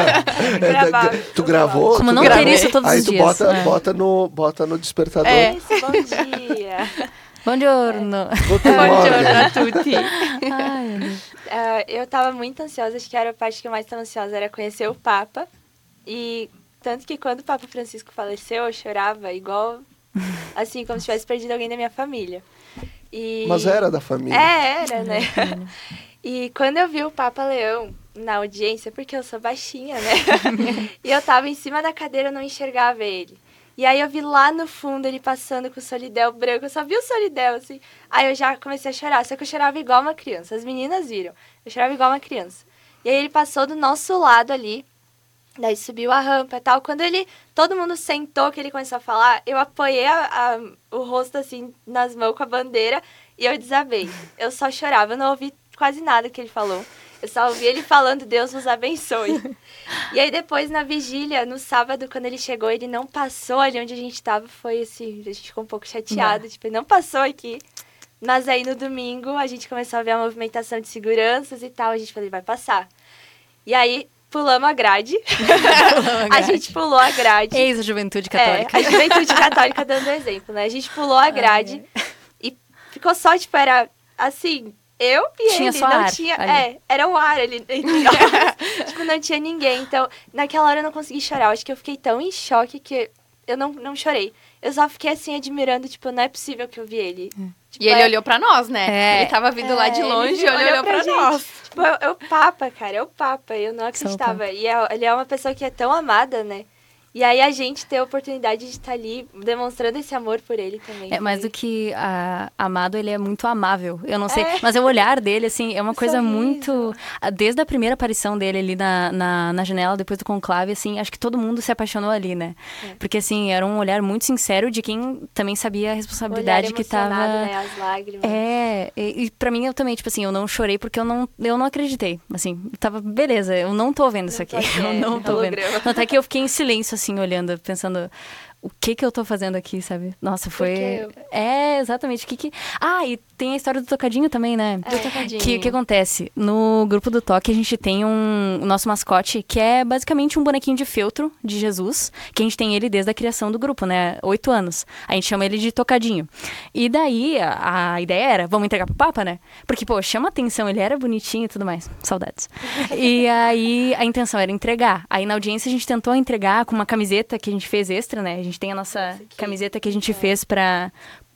é, tu gravou? Como tu não gravou? ter isso todos Aí os tu dias. Bota, é. bota, no, bota no despertador. É. Isso, bom dia. Bom giorno. Good Bom morning. giorno a tutti. Ai, meu Deus. Uh, eu tava muito ansiosa, acho que era a parte que eu mais estava ansiosa, era conhecer o Papa. E tanto que quando o Papa Francisco faleceu, eu chorava igual, assim, como se tivesse perdido alguém da minha família. E... Mas era da família. É, era, né? E quando eu vi o Papa Leão na audiência, porque eu sou baixinha, né? E eu tava em cima da cadeira, eu não enxergava ele. E aí eu vi lá no fundo ele passando com o solidel branco, eu só vi o solidel, assim. Aí eu já comecei a chorar, só que eu chorava igual uma criança. As meninas viram, eu chorava igual uma criança. E aí ele passou do nosso lado ali, daí subiu a rampa e tal. Quando ele, todo mundo sentou, que ele começou a falar, eu apoiei a, a, o rosto assim nas mãos com a bandeira e eu desabei. Eu só chorava, eu não ouvi quase nada que ele falou. Eu só ouvi ele falando, Deus nos abençoe. E aí depois, na vigília, no sábado, quando ele chegou, ele não passou ali onde a gente tava. Foi assim, a gente ficou um pouco chateado. Tipo, ele não passou aqui. Mas aí, no domingo, a gente começou a ver a movimentação de seguranças e tal. A gente falou, ele vai passar. E aí, pulamos a grade. a gente pulou a grade. Eis a juventude católica. É, a juventude católica dando exemplo, né? A gente pulou a grade ah, é. e ficou só, tipo, era assim... Eu e tinha ele, só não ar tinha... ali. É, era um ar ali. Tipo, não tinha ninguém. Então, naquela hora eu não consegui chorar. Eu acho que eu fiquei tão em choque que eu não, não chorei. Eu só fiquei assim, admirando, tipo, não é possível que eu vi ele. Hum. Tipo, e ele é... olhou pra nós, né? É. Ele tava vindo é, lá de longe e ele olhou, olhou pra, pra nós. Tipo, é, é o Papa, cara, é o Papa. Eu não acreditava. E é, ele é uma pessoa que é tão amada, né? E aí a gente ter a oportunidade de estar ali demonstrando esse amor por ele também. É, mais do que a, amado, ele é muito amável. Eu não sei, É. mas o olhar dele, assim, é uma coisa Sorriso. muito... Desde a primeira aparição dele ali na, na, na janela, depois do conclave, assim, acho que todo mundo se apaixonou ali, né? É. Porque, assim, era um olhar muito sincero de quem também sabia a responsabilidade Olhar que tava... emocionado, né? As lágrimas. É, e, e pra mim eu também, tipo assim, eu não chorei porque eu não, eu não acreditei. Assim, tava, beleza, eu não tô vendo isso aqui. pode- Eu é, não tô vendo. holograma. Até que eu fiquei em silêncio, assim, olhando, pensando, o que que eu tô fazendo aqui, sabe? Nossa, foi... eu- É, exatamente. O que que... Ah, e tem a história do tocadinho também, né? Do tocadinho. Que o que acontece? No grupo do Toque, a gente tem um... O nosso mascote, que é basicamente um bonequinho de feltro de Jesus, que a gente tem ele desde a criação do grupo, né? Oito anos. A gente chama ele de Tocadinho. E daí, a, a ideia era, vamos entregar pro Papa, né? Porque, pô, chama atenção, ele era bonitinho e tudo mais. Saudades. E aí, a intenção era entregar. Aí, na audiência, a gente tentou entregar com uma camiseta que a gente fez extra, né? A gente tem a nossa camiseta que a gente fez pra...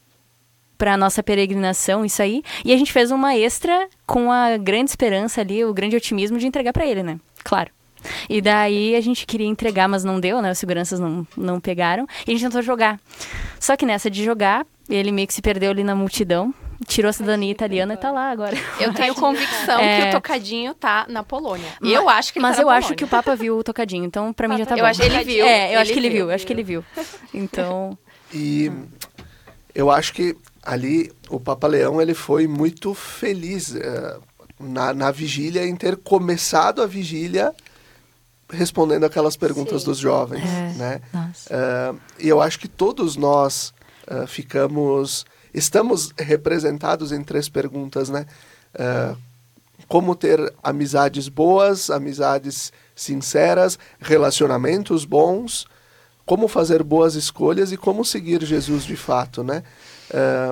para nossa peregrinação, isso aí. E a gente fez uma extra com a grande esperança ali, o grande otimismo de entregar para ele, né? Claro. E daí a gente queria entregar, mas não deu, né? Os seguranças não, não pegaram. E a gente tentou jogar. Só que nessa de jogar, ele meio que se perdeu ali na multidão. Tirou a cidadania italiana e tá lá agora. Eu tenho convicção É. que o tocadinho tá na Polônia. Eu acho que ele Mas tá eu na acho Polônia. que o Papa viu o tocadinho, então pra mim já tá Eu bom. acho que ele viu. É, eu acho Ele que ele viu, viu, acho que ele viu. Então... E eu acho que ali o Papa Leão ele foi muito feliz eh, na, na vigília em ter começado a vigília respondendo aquelas perguntas Sim. dos jovens, É, né? nossa. Eh, e eu acho que todos nós eh, ficamos, estamos representados em três perguntas, né? Eh, como ter amizades boas, amizades sinceras, relacionamentos bons, como fazer boas escolhas e como seguir Jesus de fato, né? Uh,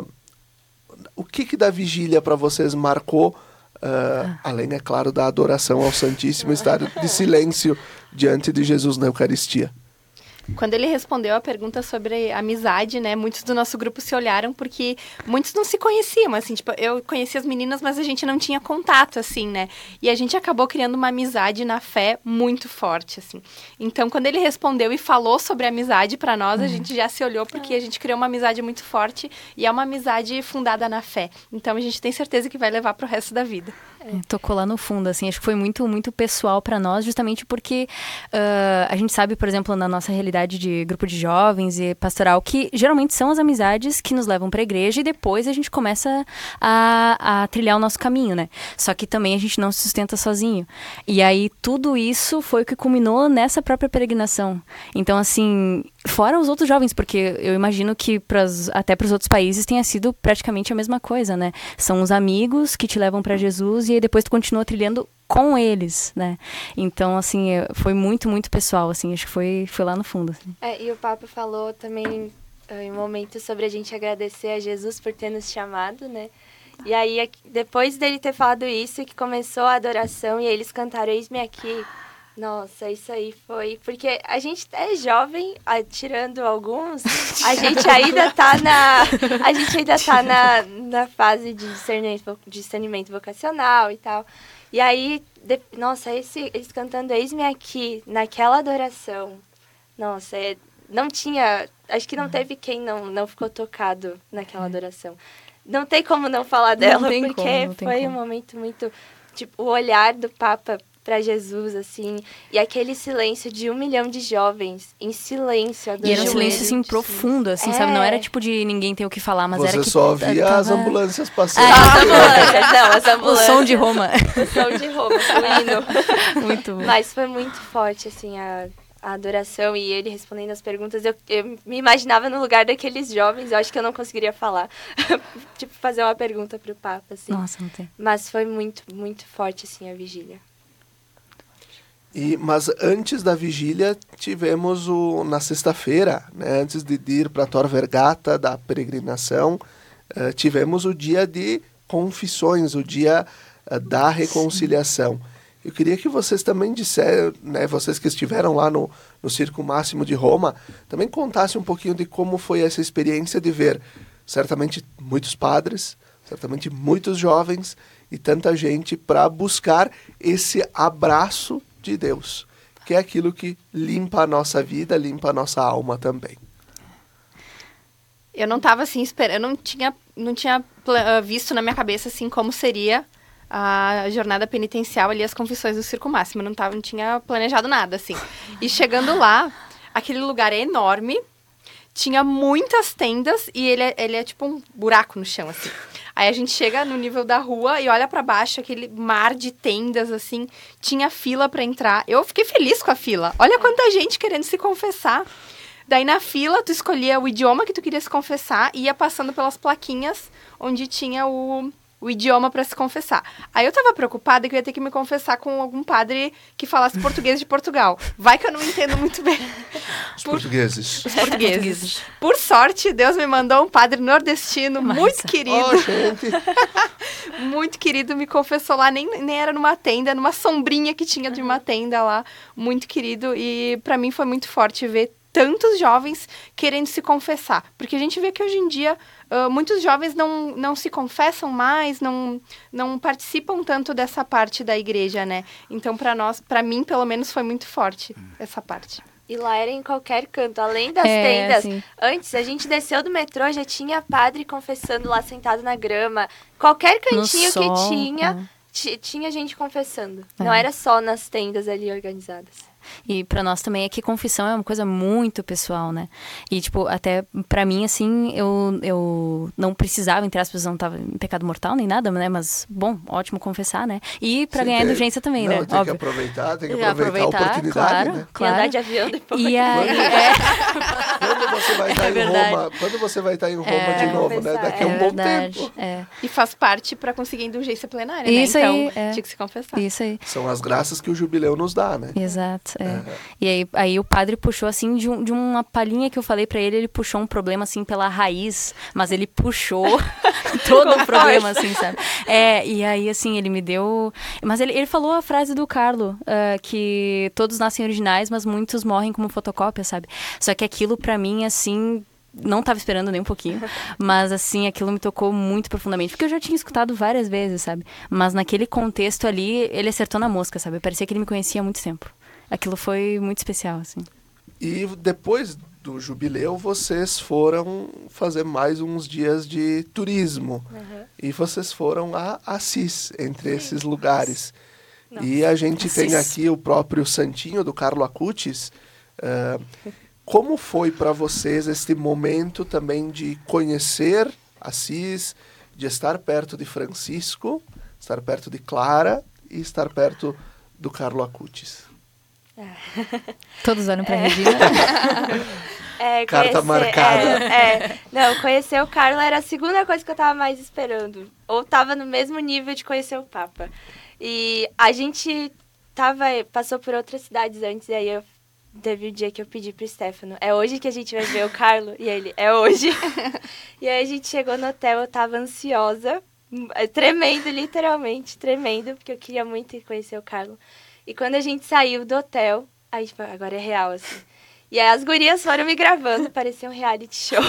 o que que da vigília para vocês marcou, uh, além, é claro, da adoração ao Santíssimo, estar de silêncio diante de Jesus na Eucaristia? Quando ele respondeu a pergunta sobre amizade, né, muitos do nosso grupo se olharam porque muitos não se conheciam, assim, tipo, eu conhecia as meninas, mas a gente não tinha contato, assim, né, e a gente acabou criando uma amizade na fé muito forte, assim. Então, quando ele respondeu e falou sobre amizade para nós, a gente já se olhou porque a gente criou uma amizade muito forte e é uma amizade fundada na fé. Então, a gente tem certeza que vai levar pro resto da vida. É, tocou lá no fundo, assim, acho que foi muito, muito pessoal para nós, justamente porque uh, a gente sabe, por exemplo, na nossa realidade de grupo de jovens e pastoral, que geralmente são as amizades que nos levam para a igreja e depois a gente começa a, a trilhar o nosso caminho, né? Só que também a gente não se sustenta sozinho. E aí tudo isso foi o que culminou nessa própria peregrinação. Então, assim, fora os outros jovens, porque eu imagino que pras, até para os outros países tenha sido praticamente a mesma coisa, né? São os amigos que te levam para Jesus e aí depois tu continua trilhando com eles, né? Então, assim, foi muito, muito pessoal, assim, acho que foi, foi lá no fundo. Assim. É, e o Papa falou também em um momento sobre a gente agradecer a Jesus por ter nos chamado, né? E aí, depois dele ter falado isso, que começou a adoração e eles cantaram Eis-me Aqui. Nossa, isso aí foi... Porque a gente é jovem, tirando alguns, a gente ainda tá na... A gente ainda tá na, na fase de discernimento, discernimento vocacional e tal. E aí, de, nossa, esse, eles cantando Eis-me Aqui, naquela adoração. Nossa, é, não tinha... Acho que não teve quem não, não ficou tocado naquela adoração. Não tem como não falar dela, não tem porque como, não tem foi como. um momento muito... Tipo, o olhar do Papa para Jesus, assim, e aquele silêncio de um milhão de jovens em silêncio adorando. E era um silêncio, ele. assim, profundo, assim, É. sabe? Não era tipo de ninguém ter o que falar, mas Você era que... só via tava... as ambulâncias passando. Ah, as ambulâncias, não, as O ambulâncias. som de Roma. O som de Roma, o hino. Muito bom. Mas foi muito forte, assim, a, a adoração e ele respondendo as perguntas. Eu, eu me imaginava no lugar daqueles jovens, eu acho que eu não conseguiria falar. Tipo, fazer uma pergunta pro Papa, assim. Nossa, não tem. Mas foi muito, muito forte, assim, a vigília. E, mas antes da vigília, tivemos o, na sexta-feira, né, antes de ir para a Tor Vergata, da peregrinação, uh, tivemos o dia de confissões, o dia uh, da reconciliação. Eu queria que vocês também disseram, né, vocês que estiveram lá no, no Circo Máximo de Roma, também contassem um pouquinho de como foi essa experiência de ver, certamente, muitos padres, certamente muitos jovens e tanta gente para buscar esse abraço de Deus, que é aquilo que limpa a nossa vida, limpa a nossa alma também. Eu não tava assim esperando, eu não tinha, não tinha visto na minha cabeça assim como seria a jornada penitencial ali, as confissões do Circo Máximo. Eu não, tava, não tinha planejado nada, assim. E chegando lá, aquele lugar é enorme, tinha muitas tendas e ele é, ele é tipo um buraco no chão, assim. Aí a gente chega no nível da rua e olha pra baixo, aquele mar de tendas, assim, tinha fila pra entrar. Eu fiquei feliz com a fila. Olha quanta gente querendo se confessar. Daí, na fila, tu escolhia o idioma que tu queria se confessar e ia passando pelas plaquinhas onde tinha o, o idioma para se confessar. Aí eu tava preocupada que eu ia ter que me confessar com algum padre que falasse português de Portugal. Vai que eu não entendo muito bem. Os Por... portugueses. Os portugueses. Por sorte, Deus me mandou um padre nordestino Massa. muito querido. Oh, gente. Muito querido, me confessou lá. Nem, nem era numa tenda, numa sombrinha que tinha de uma tenda lá. Muito querido. E para mim foi muito forte ver tantos jovens querendo se confessar. Porque a gente vê que hoje em dia uh, muitos jovens não, não se confessam mais, não, não participam tanto dessa parte da igreja, né? Então, para nós, para mim, pelo menos, foi muito forte essa parte. E lá era em qualquer canto, além das é, tendas. Sim. Antes, a gente desceu do metrô, já tinha padre confessando lá sentado na grama. Qualquer cantinho sol, que tinha, é. tinha gente confessando. É. Não era só nas tendas ali organizadas. E pra nós também é que confissão é uma coisa muito pessoal, né? E, tipo, até pra mim, assim, eu, eu não precisava, entre aspas, não tava em pecado mortal nem nada, né? Mas, bom, ótimo confessar, né? E pra Sim, ganhar tem... indulgência também, não, né? Tem Óbvio. que aproveitar, tem que aproveitar, aproveitar a oportunidade, claro, né? Claro. E andar de avião depois. E aí, quando, é... quando você vai estar é em Roma, quando você vai estar em Roma é, de novo, né? Daqui a é um verdade, bom tempo. É. E faz parte pra conseguir indulgência plenária, Isso né? aí, Então, é. tinha que se confessar. Isso aí. São as graças que o jubileu nos dá, né? Exato, é. Uhum. E aí, aí o padre puxou, assim, de, um, de uma palhinha que eu falei pra ele, ele puxou um problema, assim, pela raiz, mas ele puxou todo o problema, assim, sabe? É, e aí, assim, ele me deu... Mas ele, ele falou a frase do Carlo, uh, que todos nascem originais, mas muitos morrem como fotocópia, sabe? Só que aquilo, pra mim, assim... Não estava esperando nem um pouquinho, mas assim, aquilo me tocou muito profundamente, porque eu já tinha escutado várias vezes, sabe? Mas naquele contexto ali, ele acertou na mosca, sabe? Parecia que ele me conhecia há muito tempo. Aquilo foi muito especial, assim. E depois do jubileu, vocês foram fazer mais uns dias de turismo. Uhum. E vocês foram a Assis, entre Sim. esses lugares. Nossa. E a gente Assis. tem aqui o próprio Santinho, do Carlo Acutis. Uh, como foi para vocês este momento também de conhecer Assis, de estar perto de Francisco, estar perto de Clara e estar perto do Carlo Acutis? Todos olham pra é. Regina. É, Carta conhecer, marcada. É, é. Não, conhecer o Carlo era a segunda coisa que eu tava mais esperando. Ou tava no mesmo nível de conhecer o Papa. E a gente tava, passou por outras cidades antes, e aí eu, teve o dia que eu pedi pro Stefano, é hoje que a gente vai ver o Carlo? E ele, é hoje. E aí a gente chegou no hotel, eu tava ansiosa, tremendo, literalmente, tremendo, porque eu queria muito conhecer o Carlo. E quando a gente saiu do hotel, aí tipo, agora é real, assim. E aí as gurias foram me gravando, parecia um reality show.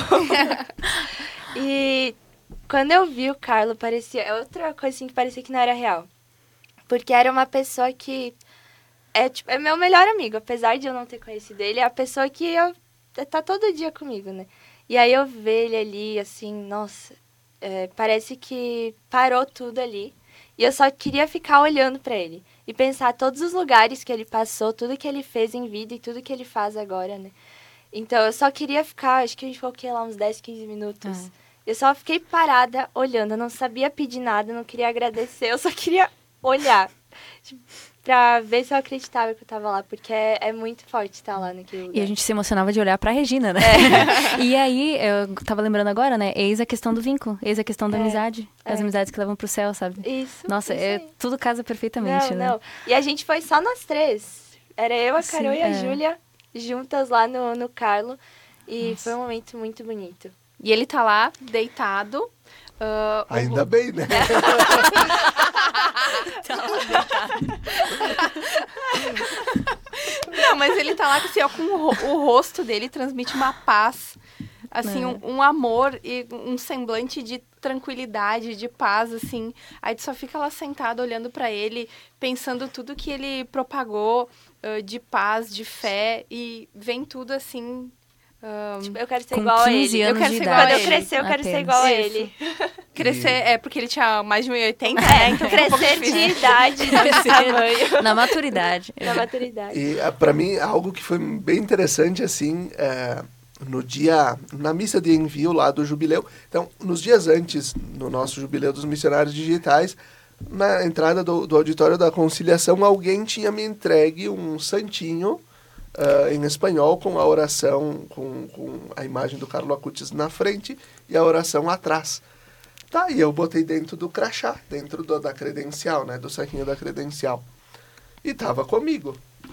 E quando eu vi o Carlo, parecia... Outra coisa assim que parecia que não era real. Porque era uma pessoa que... É, tipo, é meu melhor amigo, apesar de eu não ter conhecido ele. É a pessoa que eu, tá todo dia comigo, né? E aí eu ver ele ali, assim, nossa... É, parece que parou tudo ali. E eu só queria ficar olhando pra ele. E pensar todos os lugares que ele passou, tudo que ele fez em vida e tudo que ele faz agora, né? Então, eu só queria ficar, acho que a gente ficou lá uns dez, quinze minutos. Uhum. Eu só fiquei parada, olhando. Eu não sabia pedir nada, não queria agradecer. Eu só queria olhar. Tipo, pra ver se eu acreditava que eu tava lá. Porque é, é muito forte estar lá naquele lugar. E a gente se emocionava de olhar pra Regina, né? É. E aí, eu tava lembrando agora, né? Eis a questão do vínculo. Eis a questão da é. amizade. As é. amizades que levam pro céu, sabe? Isso. Nossa, isso é, tudo casa perfeitamente, não, né? Não. E a gente foi só nós três. Era eu, a Carol Sim, e a é. Júlia juntas lá no, no Carlo. E Nossa. foi um momento muito bonito. E ele tá lá, deitado. Uh, Ainda o... bem, né? Tá lá deitado. Não, mas ele tá lá assim, ó, com o, ro- o rosto dele transmite uma paz assim, É. um, um amor e um semblante de tranquilidade, de paz, assim. Aí tu só fica lá sentado olhando pra ele, pensando tudo que ele propagou uh, de paz, de fé, e vem tudo assim... Um, Tipo, eu quero ser Com igual a quinze ele. Eu anos quero de ser idade. igual a Quando eu ele. crescer, eu quero ser Apenas. igual a Isso. ele. Crescer, é, porque ele tinha mais de um e oitenta, É, né? Então foi um pouco crescer de difícil. idade, não de tamanho. Na maturidade. Na maturidade. E ah, pra mim, algo que foi bem interessante, assim, é, no dia, na missa de envio lá do jubileu. Então, nos dias antes, no nosso jubileu dos missionários digitais, na entrada do, do auditório da conciliação, alguém tinha me entregue um santinho uh, em espanhol com a oração, com, com a imagem do Carlo Acutis na frente e a oração atrás. Tá, e eu botei dentro do crachá, dentro do, da credencial, né, do saquinho da credencial. E tava comigo.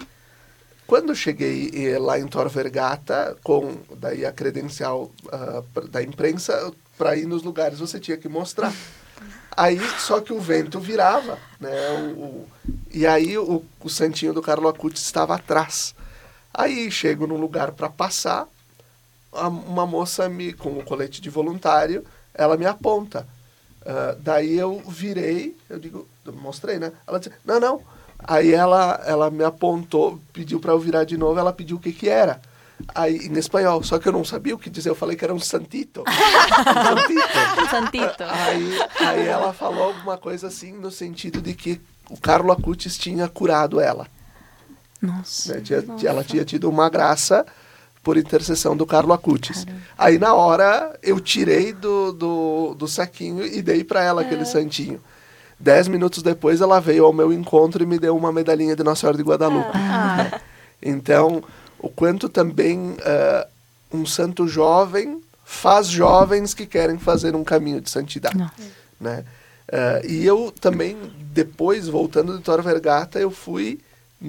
Quando eu cheguei eh, lá em Tor Vergata, com daí a credencial uh, da imprensa, para ir nos lugares você tinha que mostrar. Aí, só que o vento virava, né? O, o, e aí o, o santinho do Carlo Acutis estava atrás. Aí chego num lugar para passar, a, uma moça me, com o colete de voluntário, ela me aponta. Uh, daí eu virei, eu digo, mostrei, né? Ela disse, não, não. Aí ela, ela me apontou, pediu para eu virar de novo, ela pediu o que que era. Aí, em espanhol, só que eu não sabia o que dizer, eu falei que era um santito. Um santito. Santito. Aí, aí ela falou alguma coisa assim, no sentido de que o Carlo Acutis tinha curado ela. Nossa. Né? Tinha, Nossa. Ela tinha tido uma graça por intercessão do Carlo Acutis. Caramba. Aí, na hora, eu tirei do, do, do saquinho e dei para ela aquele É. santinho. Dez minutos depois, ela veio ao meu encontro e me deu uma medalhinha de Nossa Senhora de Guadalupe. Ah. Então, o quanto também uh, um santo jovem faz jovens que querem fazer um caminho de santidade. Né? Uh, e eu também, depois, voltando de Tor Vergata, eu fui,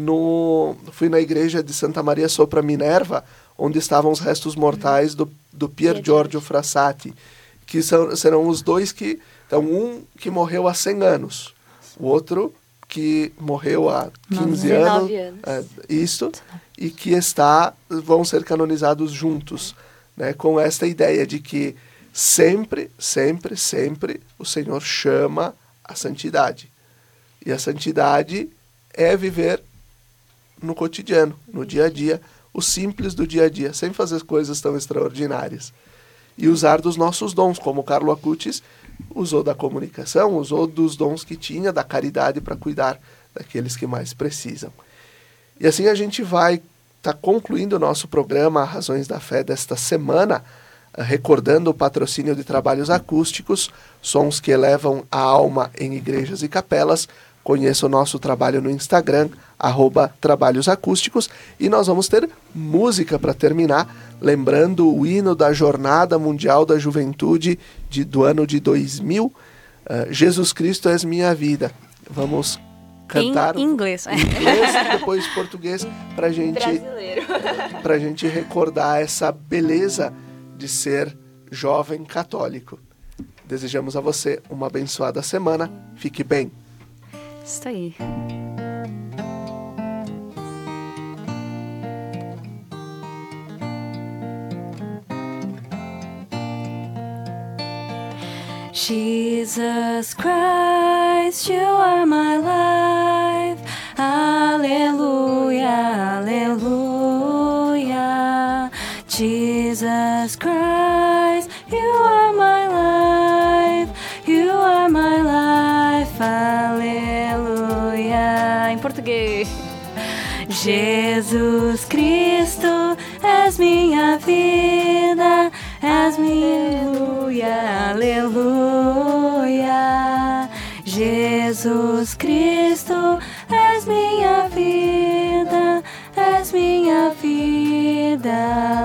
no, fui na igreja de Santa Maria Sopra Minerva, onde estavam os restos mortais do, do Pier Giorgio Frassati, que são, serão os dois que... Então, um que morreu há cem anos, o outro que morreu há quinze anos, anos. É, isso, e que está, vão ser canonizados juntos, né, com esta ideia de que sempre, sempre, sempre o Senhor chama a santidade. E a santidade é viver no cotidiano, no dia a dia, o simples do dia a dia, sem fazer coisas tão extraordinárias. E usar dos nossos dons, como o Carlo Acutis usou da comunicação, usou dos dons que tinha, da caridade para cuidar daqueles que mais precisam. E assim a gente vai estar tá concluindo o nosso programa Razões da Fé desta semana, recordando o patrocínio de trabalhos acústicos, sons que elevam a alma em igrejas e capelas. Conheça o nosso trabalho no Instagram, arroba Trabalhos Acústicos, e nós vamos ter música para terminar, lembrando o hino da Jornada Mundial da Juventude de, do ano de dois mil, uh, Jesus Cristo és minha vida. Vamos cantar em inglês, em inglês e depois português para gente, Brasileiro. a gente recordar essa beleza de ser jovem católico. Desejamos a você uma abençoada semana. Fique bem. Isso aí. Jesus Christ, you are my life. Alleluia, alleluia. Jesus Christ, you are my life. You are my life. Aleluia. Em português. Jesus Cristo, és minha vida, és minha aleluia, aleluia. Jesus Cristo, és minha vida, és minha vida.